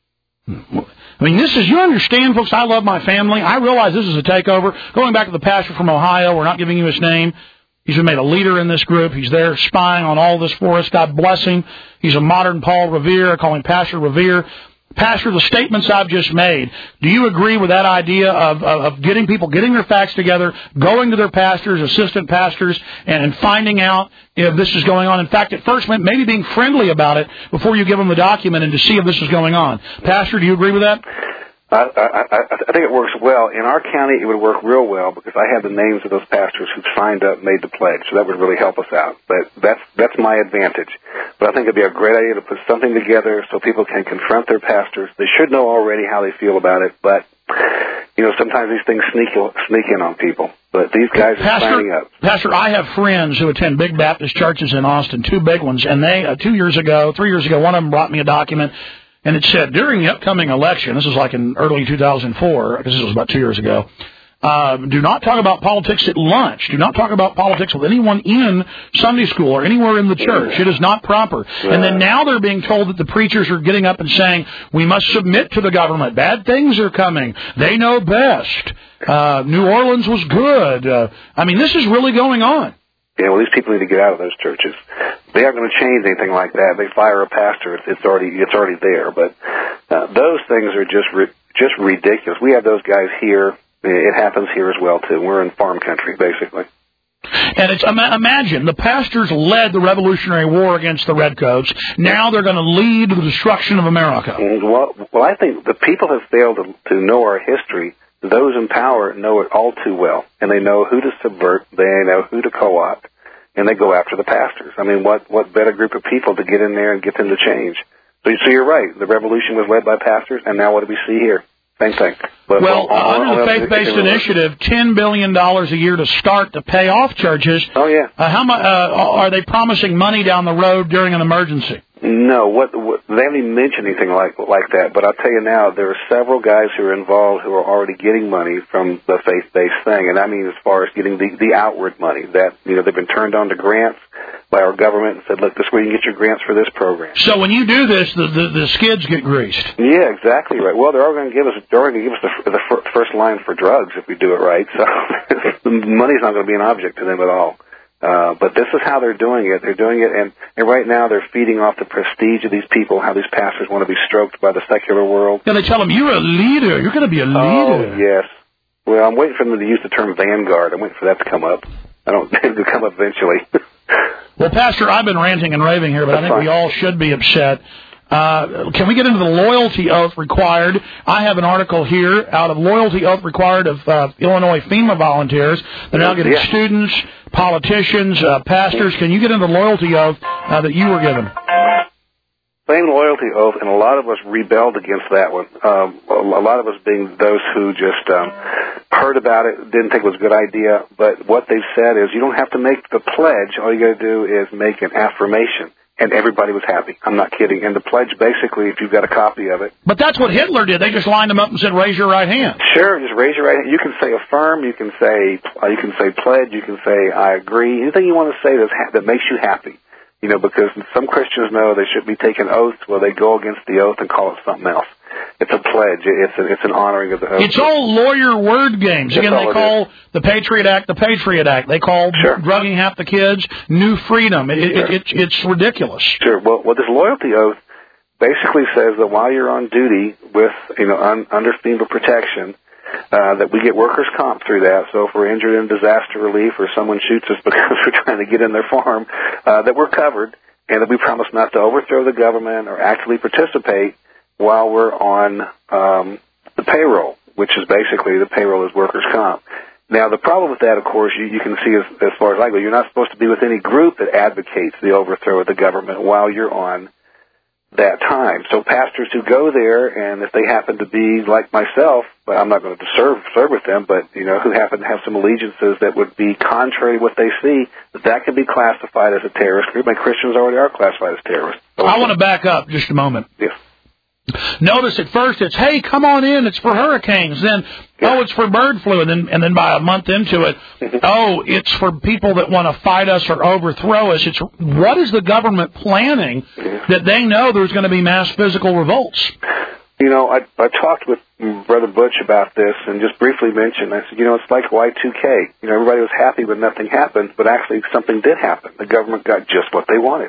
I mean, this is, you understand, folks, I love my family. I realize this is a takeover. Going back to the pastor from Ohio, we're not giving you his name. He's been made a leader in this group. He's there spying on all this for us. God bless him. He's a modern Paul Revere. I call him Pastor Revere. Pastor, the statements I've just made, do you agree with that idea of, of, of getting people, getting their facts together, going to their pastors, assistant pastors, and, and finding out if this is going on? In fact, at first, maybe being friendly about it before you give them the document and to see if this is going on. Pastor, do you agree with that? I, I, I think it works well. In our county, it would work real well because I have the names of those pastors who've signed up, made the pledge, so that would really help us out. But that's that's my advantage. But I think it'd be a great idea to put something together so people can confront their pastors. They should know already how they feel about it, but you know, sometimes these things sneak sneak in on people. But these guys are Pastor, signing up. Pastor, I have friends who attend big Baptist churches in Austin, two big ones, and they uh, two years ago, three years ago, one of them brought me a document. And it said, during the upcoming election, this was like in early two thousand four, because this was about two years ago, uh, do not talk about politics at lunch. Do not talk about politics with anyone in Sunday school or anywhere in the church. It is not proper. And then now they're being told that the preachers are getting up and saying, we must submit to the government. Bad things are coming. They know best. Uh, New Orleans was good. Uh, I mean, this is really going on. Yeah, well, these people need to get out of those churches. They aren't going to change anything like that. They fire a pastor; it's, it's already it's already there. But uh, those things are just ri- just ridiculous. We have those guys here. It happens here as well too. We're in farm country, basically. And it's imagine the pastors led the Revolutionary War against the Redcoats. Now they're going to lead the destruction of America. Well, well, I think the people have failed to, to know our history. Those in power know it all too well, and they know who to subvert, they know who to co-opt, and they go after the pastors. I mean, what what better group of people to get in there and get them to change? So, so you're right. The revolution was led by pastors, and now what do we see here? Same thing. But well, all, all, under all the faith-based initiative, ten billion dollars a year to start to pay off churches. Oh, yeah. Uh, how much uh, are they promising money down the road during an emergency? No, what, what they haven't even mentioned anything like like that. But I'll tell you now, there are several guys who are involved who are already getting money from the faith-based thing, and I mean as far as getting the, the outward money. That you know they've been turned on to grants by our government and said, look, this is where you can get your grants for this program. So when you do this, the the, the skids get greased. Yeah, exactly right. Well, they're all going to give us they're going to give us the, the first line for drugs if we do it right. So the money's not going to be an object to them at all. Uh, but this is how they're doing it. They're doing it, and, and right now they're feeding off the prestige of these people, how these pastors want to be stroked by the secular world. Yeah, they tell them, you're a leader. You're going to be a leader. Oh, yes. Well, I'm waiting for them to use the term vanguard. I'm waiting for that to come up. I don't think it'll come up eventually. Well, Pastor, I've been ranting and raving here, but That's I think fine. we all should be upset. Uh, can we get into the loyalty oath required? I have an article here out of loyalty oath required of uh, Illinois FEMA volunteers. They're now getting Yeah. students, politicians, uh, pastors. Can you get into the loyalty oath uh, that you were given? Same loyalty oath, and a lot of us rebelled against that one. Um, a lot of us being those who just um, heard about it, didn't think it was a good idea. But what they've said is you don't have to make the pledge. All you got to do is make an affirmation. And everybody was happy. I'm not kidding. And the pledge, basically, if you've got a copy of it. But that's what Hitler did. They just lined them up and said, raise your right hand. Sure, just raise your right hand. You can say affirm. You can say uh, you can say pledge. You can say I agree. Anything you want to say that's ha- that makes you happy. You know, because some Christians know they should be taking oaths where they go against the oath and call it something else. It's a pledge. It's a, it's an honoring of the oath. It's all lawyer word games. Again, they call the Patriot Act the Patriot Act. They call sure. drugging half the kids New Freedom. It, it, sure. it, it, it's ridiculous. Sure. Well, well, this loyalty oath basically says that while you're on duty with, you know, un, under FEMA protection, uh, that we get workers' comp through that. So if we're injured in disaster relief or someone shoots us because we're trying to get in their farm, uh, that we're covered, and that we promise not to overthrow the government or actively participate while we're on um, the payroll, which is basically the payroll is workers' comp. Now, the problem with that, of course, you, you can see as, as far as I go, you're not supposed to be with any group that advocates the overthrow of the government while you're on that time. So pastors who go there, and if they happen to be like myself, but I'm not going to serve serve with them, but you know, who happen to have some allegiances that would be contrary to what they see, that can be classified as a terrorist group, and Christians already are classified as terrorists. So I want to back up just a moment. Yes. Notice at first it's, hey, come on in, it's for hurricanes. Then, oh, it's for bird flu. And then, and then by a month into it, oh, it's for people that want to fight us or overthrow us. It's what is the government planning that they know there's going to be mass physical revolts? You know, I, I talked with Brother Butch about this and just briefly mentioned, I said, you know, it's like Y two K. You know, everybody was happy when nothing happened, but actually something did happen. The government got just what they wanted.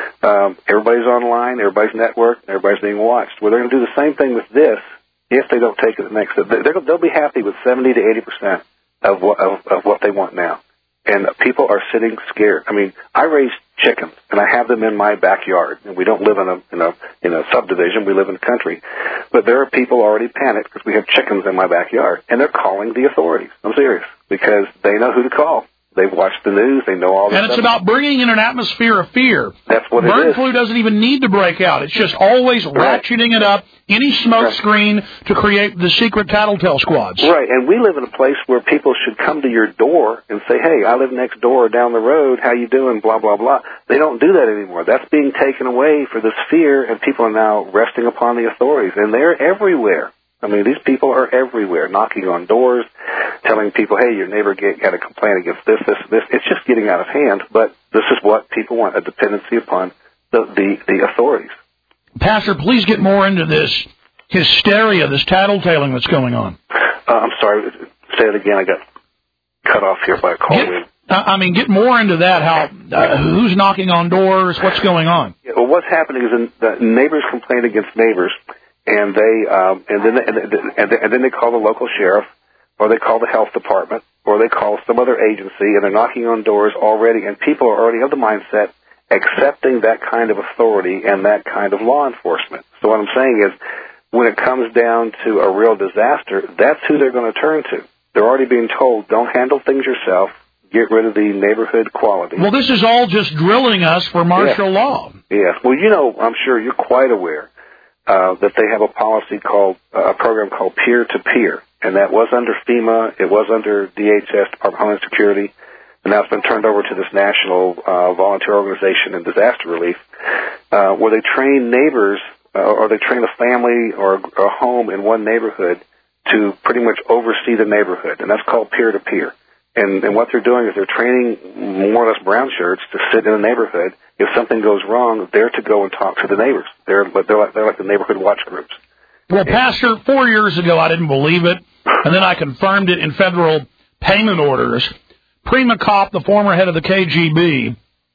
Um, everybody's online, everybody's networked, everybody's being watched. Well, they're going to do the same thing with this if they don't take it the next step. They're, they'll be happy with seventy to eighty percent of what, of, of what they want now. And people are sitting scared. I mean, I raise chickens, and I have them in my backyard. And we don't live in a, in a, in a subdivision. We live in the country. But there are people already panicked because we have chickens in my backyard. And they're calling the authorities. I'm serious. Because they know who to call. They've watched the news. They know all this And it's stuff. about bringing in an atmosphere of fear. That's what it Bird is. flu doesn't even need to break out. It's just always Right. ratcheting it up, any smoke Right. screen to create the secret tattletale squads. Right, and we live in a place where people should come to your door and say, hey, I live next door or down the road, how you doing, blah, blah, blah. They don't do that anymore. That's being taken away for this fear, and people are now resting upon the authorities, and they're everywhere. I mean, these people are everywhere, knocking on doors, telling people, hey, your neighbor get, got a complaint against this, this, this. It's just getting out of hand, but this is what people want, a dependency upon the, the, the authorities. Pastor, please get more into this hysteria, this tattletaling that's going on. Uh, I'm sorry, say it again. I got cut off here by a call. Get, I mean, get more into that, how uh, who's knocking on doors, what's going on. Yeah, well, what's happening is in, the neighbors complain against neighbors, and they um, and then and, and, and then they call the local sheriff, or they call the health department, or they call some other agency, and they're knocking on doors already, and people are already of the mindset accepting that kind of authority and that kind of law enforcement. So what I'm saying is, when it comes down to a real disaster, that's who they're going to turn to. They're already being told, don't handle things yourself, get rid of the neighborhood quality. Well, this is all just drilling us for martial yes. law. Yes. Well, you know, I'm sure you're quite aware uh, that they have a policy called, uh, a program called peer-to-peer, and that was under FEMA, it was under D H S, Department of Homeland Security, and now it's been turned over to this national uh, volunteer organization in disaster relief, uh, where they train neighbors, uh, or they train a family or a home in one neighborhood to pretty much oversee the neighborhood, and that's called peer-to-peer. And, and what they're doing is they're training more or less brown shirts to sit in a neighborhood. If something goes wrong, they're to go and talk to the neighbors. They're, they're, like, they're like the neighborhood watch groups. Well, Pastor, four years ago I didn't believe it, and then I confirmed it in federal payment orders. Prima Kopp, the former head of the K G B,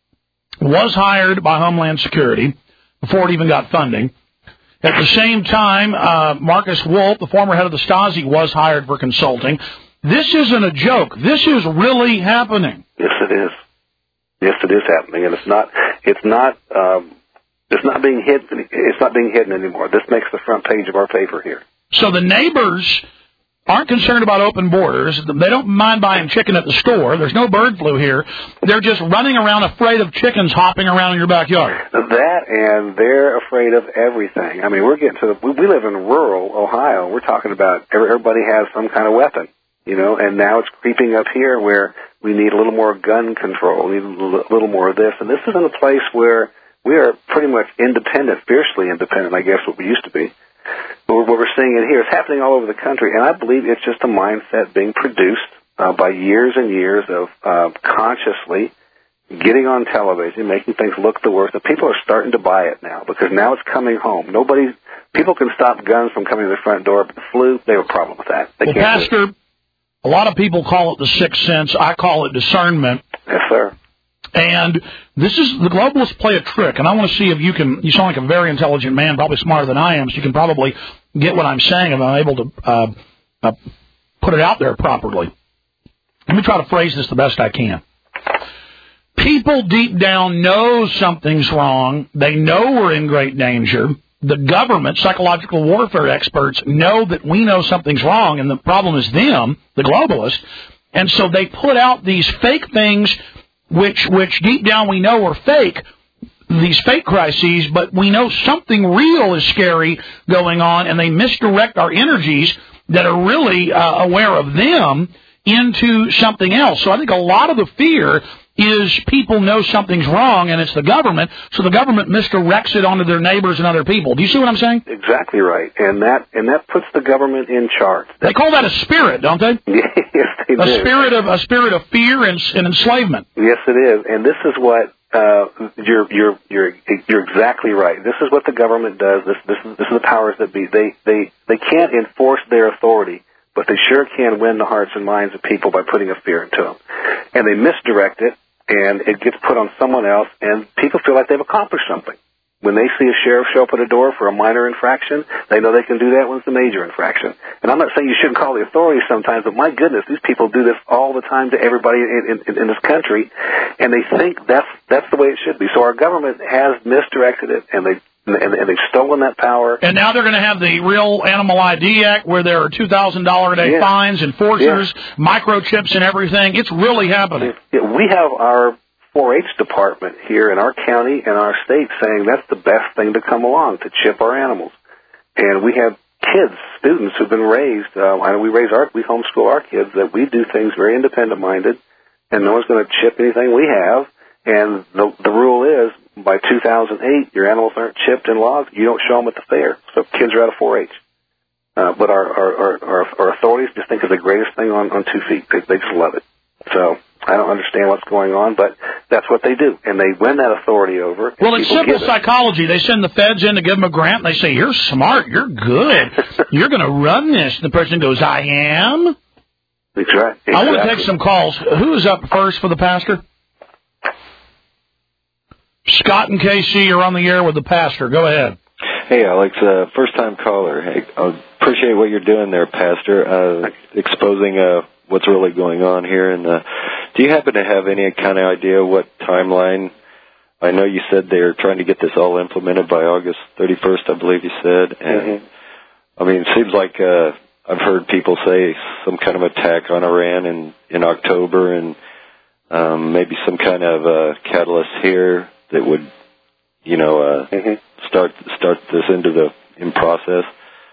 was hired by Homeland Security before it even got funding. At the same time, uh, Marcus Wolf, the former head of the Stasi, was hired for consulting. This isn't a joke. This is really happening. Yes, it is. Yes, it is happening, and it's not. It's not. Um, it's not being hidden. It's not being hidden anymore. This makes the front page of our paper here. So the neighbors aren't concerned about open borders. They don't mind buying chicken at the store. There's no bird flu here. They're just running around afraid of chickens hopping around in your backyard. That, and they're afraid of everything. I mean, we're getting to the. We, we live in rural Ohio. We're talking about everybody has some kind of weapon. You know, and now it's creeping up here where we need a little more gun control, we need a little more of this. And this is in a place where we are pretty much independent, fiercely independent, I guess, what we used to be. But what we're seeing in here is happening all over the country, and I believe it's just a mindset being produced uh, by years and years of uh, consciously getting on television, making things look the worst. And people are starting to buy it now because now it's coming home. Nobody, people can stop guns from coming to the front door, but the flu, they have a problem with that. They well, can't Pastor, a lot of people call it the sixth sense. I call it discernment. Yes, sir. And this is, the globalists play a trick, and I want to see if you can, you sound like a very intelligent man, probably smarter than I am, so you can probably get what I'm saying if I'm able to uh, uh, put it out there properly. Let me try to phrase this the best I can. People deep down know something's wrong. They know we're in great danger. the government, psychological warfare experts, know that we know something's wrong, and the problem is them, the globalists, and so they put out these fake things, which which deep down we know are fake, these fake crises, but we know something real is scary going on, and they misdirect our energies that are really uh, aware of them into something else. So I think a lot of the fear is people know something's wrong, and it's the government, so the government misdirects it onto their neighbors and other people. Do you see what I'm saying? Exactly right, and that and that puts the government in charge. They call that a spirit, don't they? Yes, they a do. spirit of a spirit of fear and, and enslavement. Yes, it is, and this is what uh, you're you're you're you're exactly right. This is what the government does. This this is, this is the powers that be. They they they can't enforce their authority, but they sure can win the hearts and minds of people by putting a fear into them, and they misdirect it. And it gets put on someone else, and people feel like they've accomplished something. When they see a sheriff show up at a door for a minor infraction, they know they can do that when it's a major infraction. And I'm not saying you shouldn't call the authorities sometimes, but my goodness, these people do this all the time to everybody in, in, in this country, and they think that's that's the way it should be. So our government has misdirected it, and they and, and they've stolen that power. And now they're going to have the Real Animal I D Act, where there are two thousand dollars a day yeah. fines, enforcers, yeah. microchips, and everything. It's really happening. Yeah, we have our four H department here in our county and our state saying that's the best thing to come along, to chip our animals. And we have kids, students who've been raised. Uh, I know we raise our, we homeschool our kids that we do things very independent-minded, and no one's going to chip anything we have. And the the rule is, by two thousand eight, your animals aren't chipped and logged. You don't show them at the fair. So kids are out of four H. Uh, but our, our, our, our authorities just think it's the greatest thing on, on two feet. They, they just love it. So I don't understand what's going on, but that's what they do. And they win that authority over. Well, it's simple psychology. They send the feds in to give them a grant, and they say, you're smart, you're good, you're going to run this. And the person goes, I am? That's right. Exactly. I want to take some calls. Who is up first for the pastor? Scott and K C are on the air with the pastor. Go ahead. Hey, Alex, uh, first-time caller. Hey, I appreciate what you're doing there, Pastor, uh, exposing uh, what's really going on here. And uh, do you happen to have any kind of idea what timeline? I know you said they're trying to get this all implemented by August thirty-first, I believe you said. And mm-hmm. I mean, it seems like uh, I've heard people say some kind of attack on Iran in, in October, and um, maybe some kind of uh, catalyst here that would, you know, uh, mm-hmm. start start this into the in process.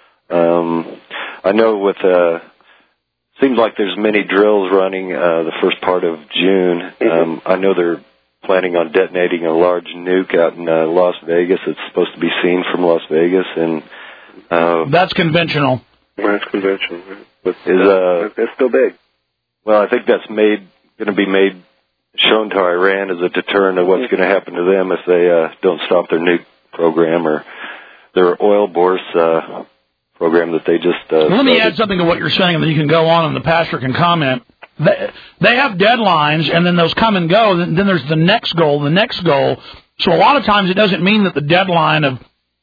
Um, I know with uh, seems like there's many drills running uh, the first part of June. Mm-hmm. Um, I know they're planning on detonating a large nuke out in uh, Las Vegas. It's supposed to be seen from Las Vegas, and uh, that's conventional. That's conventional. But is uh, it's still big. Well, I think that's made going to be made. shown to Iran as a deterrent of what's going to happen to them if they uh, don't stop their nuke program or their oil bores uh, program that they just uh, Let me started. add something to what you're saying, and then you can go on and the pastor can comment. They, they have deadlines, and then those come and go. Then, then there's the next goal, the next goal. So a lot of times it doesn't mean that the deadline of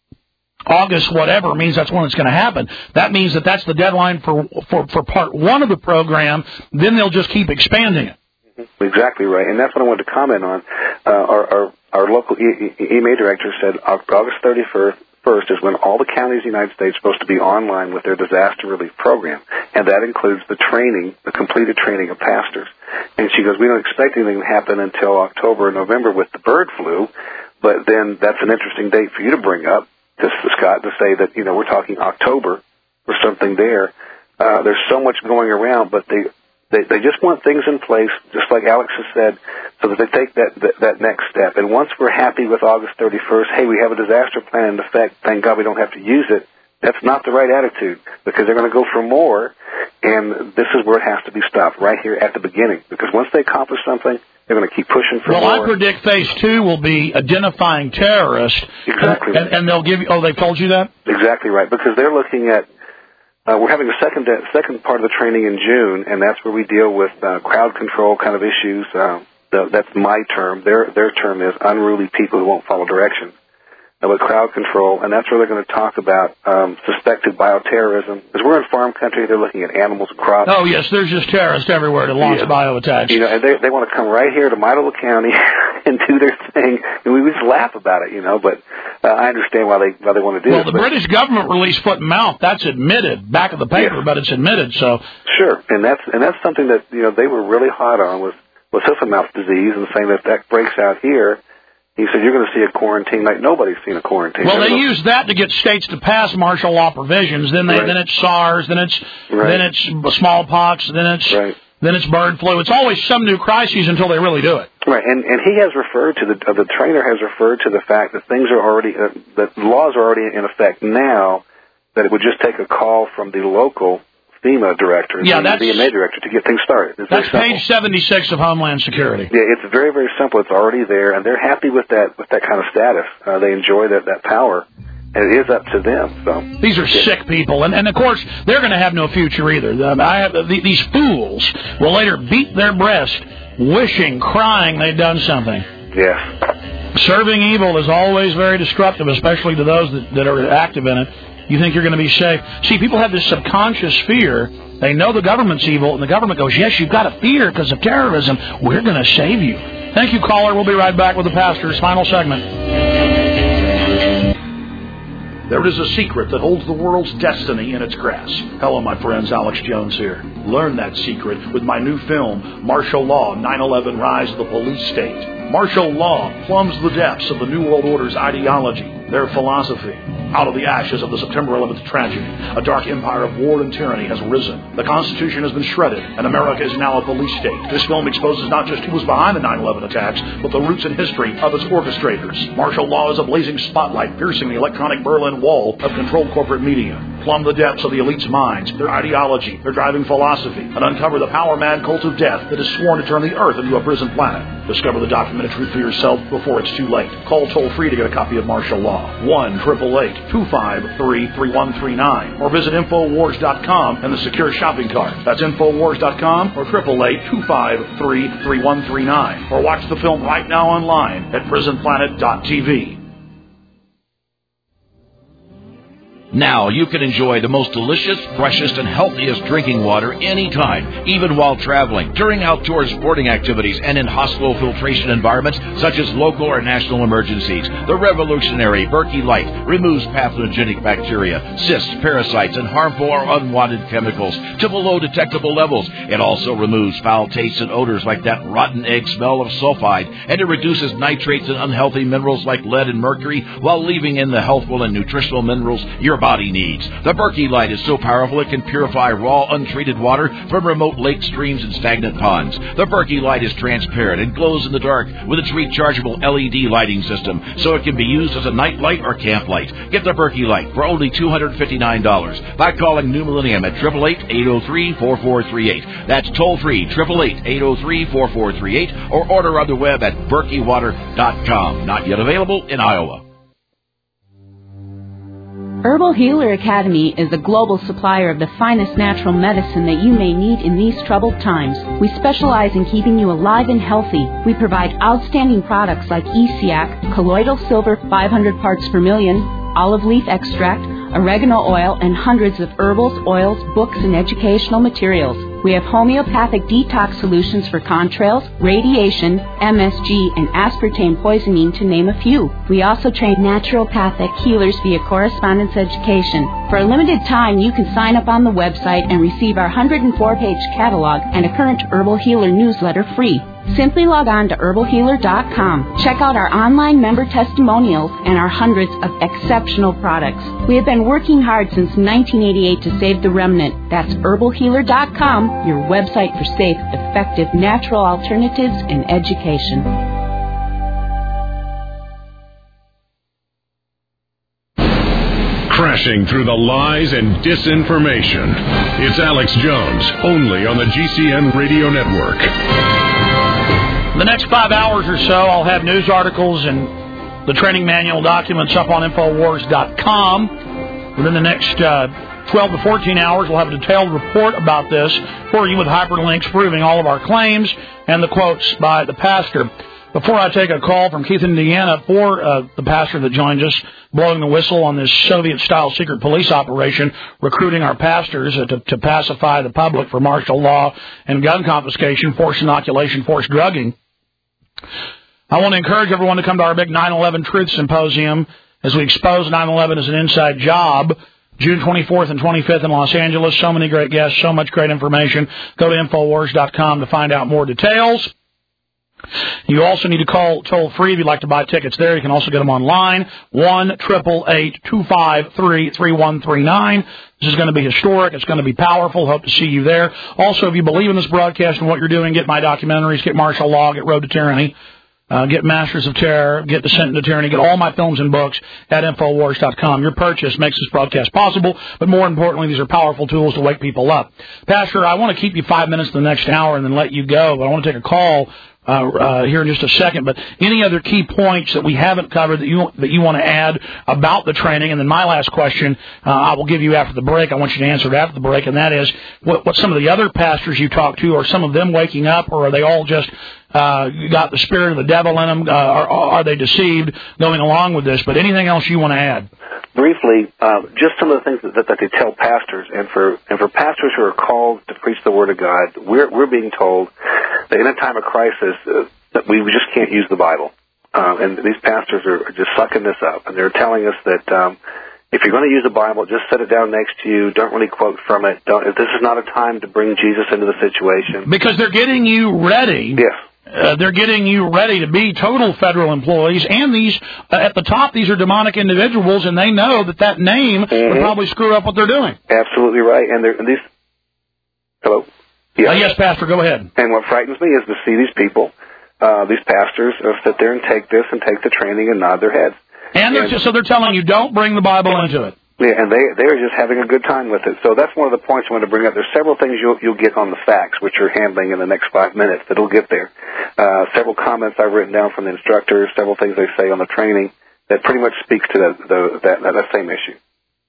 August whatever means that's when it's going to happen. That means that that's the deadline for, for, for part one of the program. Then they'll just keep expanding it. Exactly right, and that's what I wanted to comment on. Uh, our, our our local E M A director said August thirty-first is when all the counties in the United States are supposed to be online with their disaster relief program, and that includes the training, the completed training of pastors. And she goes, we don't expect anything to happen until October or November with the bird flu, but then that's an interesting date for you to bring up, to Scott, to say that, you know, we're talking October or something there. Uh, there's so much going around, but they They, they just want things in place, just like Alex has said, so that they take that, that that next step. And once we're happy with August thirty-first, hey, we have a disaster plan in effect, thank God we don't have to use it, that's not the right attitude, because they're going to go for more, and this is where it has to be stopped, right here at the beginning. Because once they accomplish something, they're going to keep pushing for well, more. Well, I predict phase two will be identifying terrorists. Exactly. And, and they'll give you, oh, they've told you that? Exactly right, because they're looking at, Uh, we're having a second second part of the training in June, and that's where we deal with uh, crowd control kind of issues. Uh, the, that's my term. Their their term is unruly people who won't follow directions. uh, with crowd control, and that's where they're going to talk about um, suspected bioterrorism. Because we're in farm country, they're looking at animals and crops. Oh, yes, there's just terrorists everywhere that launch yeah. bio attacks. You know, and they they want to come right here to my little county and do their thing, and we just laugh about it, you know, but uh, I understand why they why they want to do well, it. Well, the British government released foot and mouth. That's admitted, back of the paper, yeah. but it's admitted, so... Sure, and that's and that's something that, you know, they were really hot on was, was hoof and mouth disease, and saying that that breaks out here, he said, you're going to see a quarantine like nobody's seen a quarantine. Well, they use that to get states to pass martial law provisions. Then they, right. then it's SARS, then it's right. then it's smallpox, then it's right. then it's bird flu. It's always some new crisis until they really do it. Right, and and he has referred to the uh, the trainer has referred to the fact that things are already uh, that laws are already in effect now. That it would just take a call from the local FEMA director, yeah, the D M A director, to get things started. It's that's page seventy-six of Homeland Security. Yeah, it's very, very simple. It's already there, and they're happy with that with that kind of status. Uh, they enjoy that, that power, and it is up to them. So these are yeah. sick people, and, and of course they're going to have no future either. Um, I have, the, these fools will later beat their breast, wishing, crying they'd done something. Yes. Serving evil is always very destructive, especially to those that, that are active in it. You think you're going to be safe. See, people have this subconscious fear. They know the government's evil, and the government goes, yes, you've got to fear because of terrorism. We're going to save you. Thank you, caller. We'll be right back with the pastor's final segment. There is a secret that holds the world's destiny in its grasp. Hello, my friends. Alex Jones here. Learn that secret with my new film, Martial Law, nine eleven Rise of the Police State. Martial law plumbs the depths of the New World Order's ideology, their philosophy. Out of the ashes of the September eleventh tragedy, a dark empire of war and tyranny has arisen. The Constitution has been shredded, and America is now a police state. This film exposes not just who was behind the nine eleven attacks, but the roots and history of its orchestrators. Martial law is a blazing spotlight piercing the electronic Berlin Wall of controlled corporate media. Plumb the depths of the elite's minds, their ideology, their driving philosophy, and uncover the power-mad cult of death that is sworn to turn the earth into a prison planet. Discover the documented truth for yourself before it's too late. Call toll-free to get a copy of Martial Law. one eight eight eight, two five three, three one three nine. Or visit Infowars dot com and the secure shopping cart. That's Infowars dot com or eight eight eight, two five three, three one three nine. Or watch the film right now online at prison planet dot t v. Now you can enjoy the most delicious, freshest, and healthiest drinking water anytime, even while traveling, during outdoor sporting activities, and in hospital filtration environments such as local or national emergencies. The revolutionary Berkey Light removes pathogenic bacteria, cysts, parasites, and harmful or unwanted chemicals to below detectable levels. It also removes foul tastes and odors like that rotten egg smell of sulfide, and it reduces nitrates and unhealthy minerals like lead and mercury while leaving in the healthful and nutritional minerals your body needs. The Berkey Light is so powerful it can purify raw, untreated water from remote lakes, streams, and stagnant ponds. The Berkey Light is transparent and glows in the dark with its rechargeable L E D lighting system, so it can be used as a night light or camp light. Get the Berkey Light for only two hundred fifty-nine dollars by calling New Millennium at eight eight eight, eight zero three, four four three eight. That's toll-free, eight eight eight, eight zero three, four four three eight, or order on the web at berkey water dot com. Not yet available in Iowa. Herbal Healer Academy is a global supplier of the finest natural medicine that you may need in these troubled times. We specialize in keeping you alive and healthy. We provide outstanding products like E C A C, colloidal silver five hundred parts per million, olive leaf extract, oregano oil, and hundreds of herbals, oils, books, and educational materials. We have homeopathic detox solutions for contrails, radiation, M S G, and aspartame poisoning, to name a few. We also train naturopathic healers via correspondence education. For a limited time, you can sign up on the website and receive our one hundred four page catalog and a current Herbal Healer newsletter free. Simply log on to herbal healer dot com. Check out our online member testimonials and our hundreds of exceptional products. We have been working hard since nineteen eighty-eight to save the remnant. That's herbal healer dot com, your website for safe, effective, natural alternatives and education. Crashing through the lies and disinformation. It's Alex Jones, only on the G C N Radio Network. The next five hours or so, I'll have news articles and the training manual documents up on Infowars dot com. Within the next uh, twelve to fourteen hours, we'll have a detailed report about this for you with hyperlinks proving all of our claims and the quotes by the pastor. Before I take a call from Keith, Indiana, for uh, the pastor that joins us, blowing the whistle on this Soviet-style secret police operation, recruiting our pastors uh, to, to pacify the public for martial law and gun confiscation, forced inoculation, forced drugging. I want to encourage everyone to come to our big nine eleven Truth Symposium as we expose nine eleven as an inside job. June twenty-fourth and twenty-fifth in Los Angeles. So many great guests, so much great information. Go to Infowars dot com to find out more details. You also need to call toll-free if you'd like to buy tickets there. You can also get them online, one eight eight eight, two five three, three one three nine. This is going to be historic. It's going to be powerful. Hope to see you there. Also, if you believe in this broadcast and what you're doing, get my documentaries, get Martial Law, get Road to Tyranny, uh, get Masters of Terror, get Descent into Tyranny, get all my films and books at Infowars dot com. Your purchase makes this broadcast possible, but more importantly, these are powerful tools to wake people up. Pastor, I want to keep you five minutes the next hour and then let you go, but I want to take a call Uh, uh, here in just a second, but any other key points that we haven't covered that you that you want to add about the training? And then my last question, uh, I will give you after the break. I want you to answer it after the break, and that is, what, what some of the other pastors you talk to, are some of them waking up, or are they all just uh, got the spirit of the devil in them? Uh, are, are they deceived going along with this? But anything else you want to add? Briefly, uh, just some of the things that, that they tell pastors, and for and for pastors who are called to preach the Word of God, we're we're being told that in a time of crisis uh, that we just can't use the Bible, um, and these pastors are just sucking this up, and they're telling us that um, if you're going to use the Bible, just set it down next to you. Don't really quote from it. Don't, this is not a time to bring Jesus into the situation, because they're getting you ready. Yes. Uh, they're getting you ready to be total federal employees, and these, uh, at the top, these are demonic individuals, and they know that that name mm-hmm. would probably screw up what they're doing. Absolutely right. And, and these, hello? Yes. Uh, yes, Pastor, go ahead. And what frightens me is to see these people, uh, these pastors, uh, sit there and take this and take the training and nod their heads. And, they're and just, so they're telling you, don't bring the Bible into it. Yeah, and they they're just having a good time with it. So that's one of the points I want to bring up. There's several things you'll you'll get on the facts, which you're handling in the next five minutes. That'll get there. Uh, several comments I've written down from the instructors. Several things they say on the training that pretty much speaks to the, the, that, that that same issue.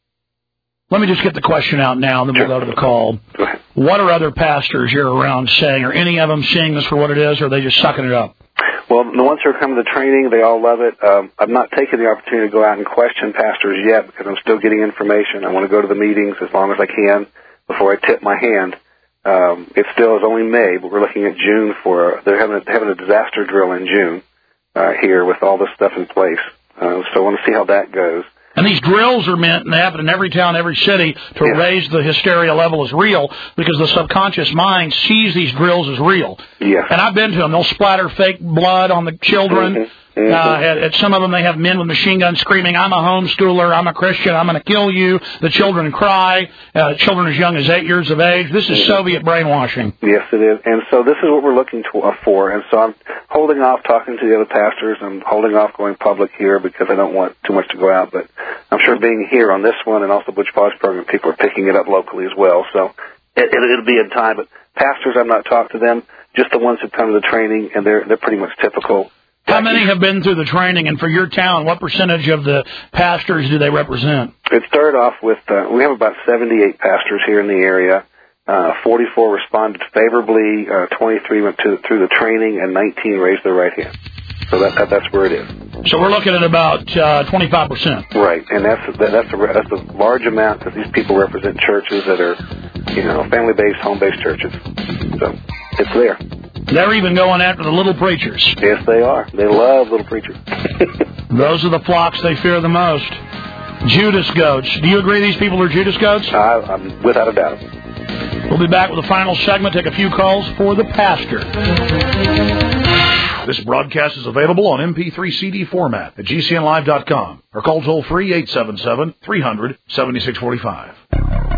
Let me just get the question out now, and then sure. we'll go to the call. Go ahead. What are other pastors you're around saying? Are any of them seeing this for what it is, or are they just sucking it up? Well, the ones who are coming to training, they all love it. Um, I've not taken the opportunity to go out and question pastors yet because I'm still getting information. I want to go to the meetings as long as I can before I tip my hand. Um, it still is only May, but we're looking at June for, they're having a, having a disaster drill in June uh, here with all this stuff in place. Uh, so I want to see how that goes. And these drills are meant, and they happen in every town, every city, to yes. raise the hysteria level as real, because the subconscious mind sees these drills as real. Yes. And I've been to them. They'll splatter fake blood on the children. Mm-hmm. Mm-hmm. Uh, at, at some of them, they have men with machine guns screaming, I'm a homeschooler, I'm a Christian, I'm going to kill you. The children cry. Uh, children as young as eight years of age. This is mm-hmm. Soviet brainwashing. Yes, it is. And so this is what we're looking to, uh, for. And so I'm holding off talking to the other pastors. I'm holding off going public here because I don't want too much to go out. But I'm sure being here on this one and also Butch Paul's program, people are picking it up locally as well. So it, it, it'll be in time. But pastors, I've not talked to them. Just the ones who come to the training, and they're they're pretty much typical. How many have been through the training, and for your town, what percentage of the pastors do they represent? It started off with, uh, we have about seventy-eight pastors here in the area. Uh, forty-four responded favorably, uh, twenty-three went to, through the training, and nineteen raised their right hand. So that, that that's where it is. So we're looking at about uh, twenty-five percent. Right, and that's that, that's a that's a large amount because these people represent churches that are, you know, family-based, home-based churches. So it's there. They're even going after the little preachers. Yes, they are. They love little preachers. Those are the flocks they fear the most. Judas goats. Do you agree these people are Judas goats? I, I'm without a doubt. We'll be back with the final segment. Take a few calls for the pastor. This broadcast is available on M P three C D format at G C N live dot com or call toll free eight seven seven, three hundred, seventy-six forty-five.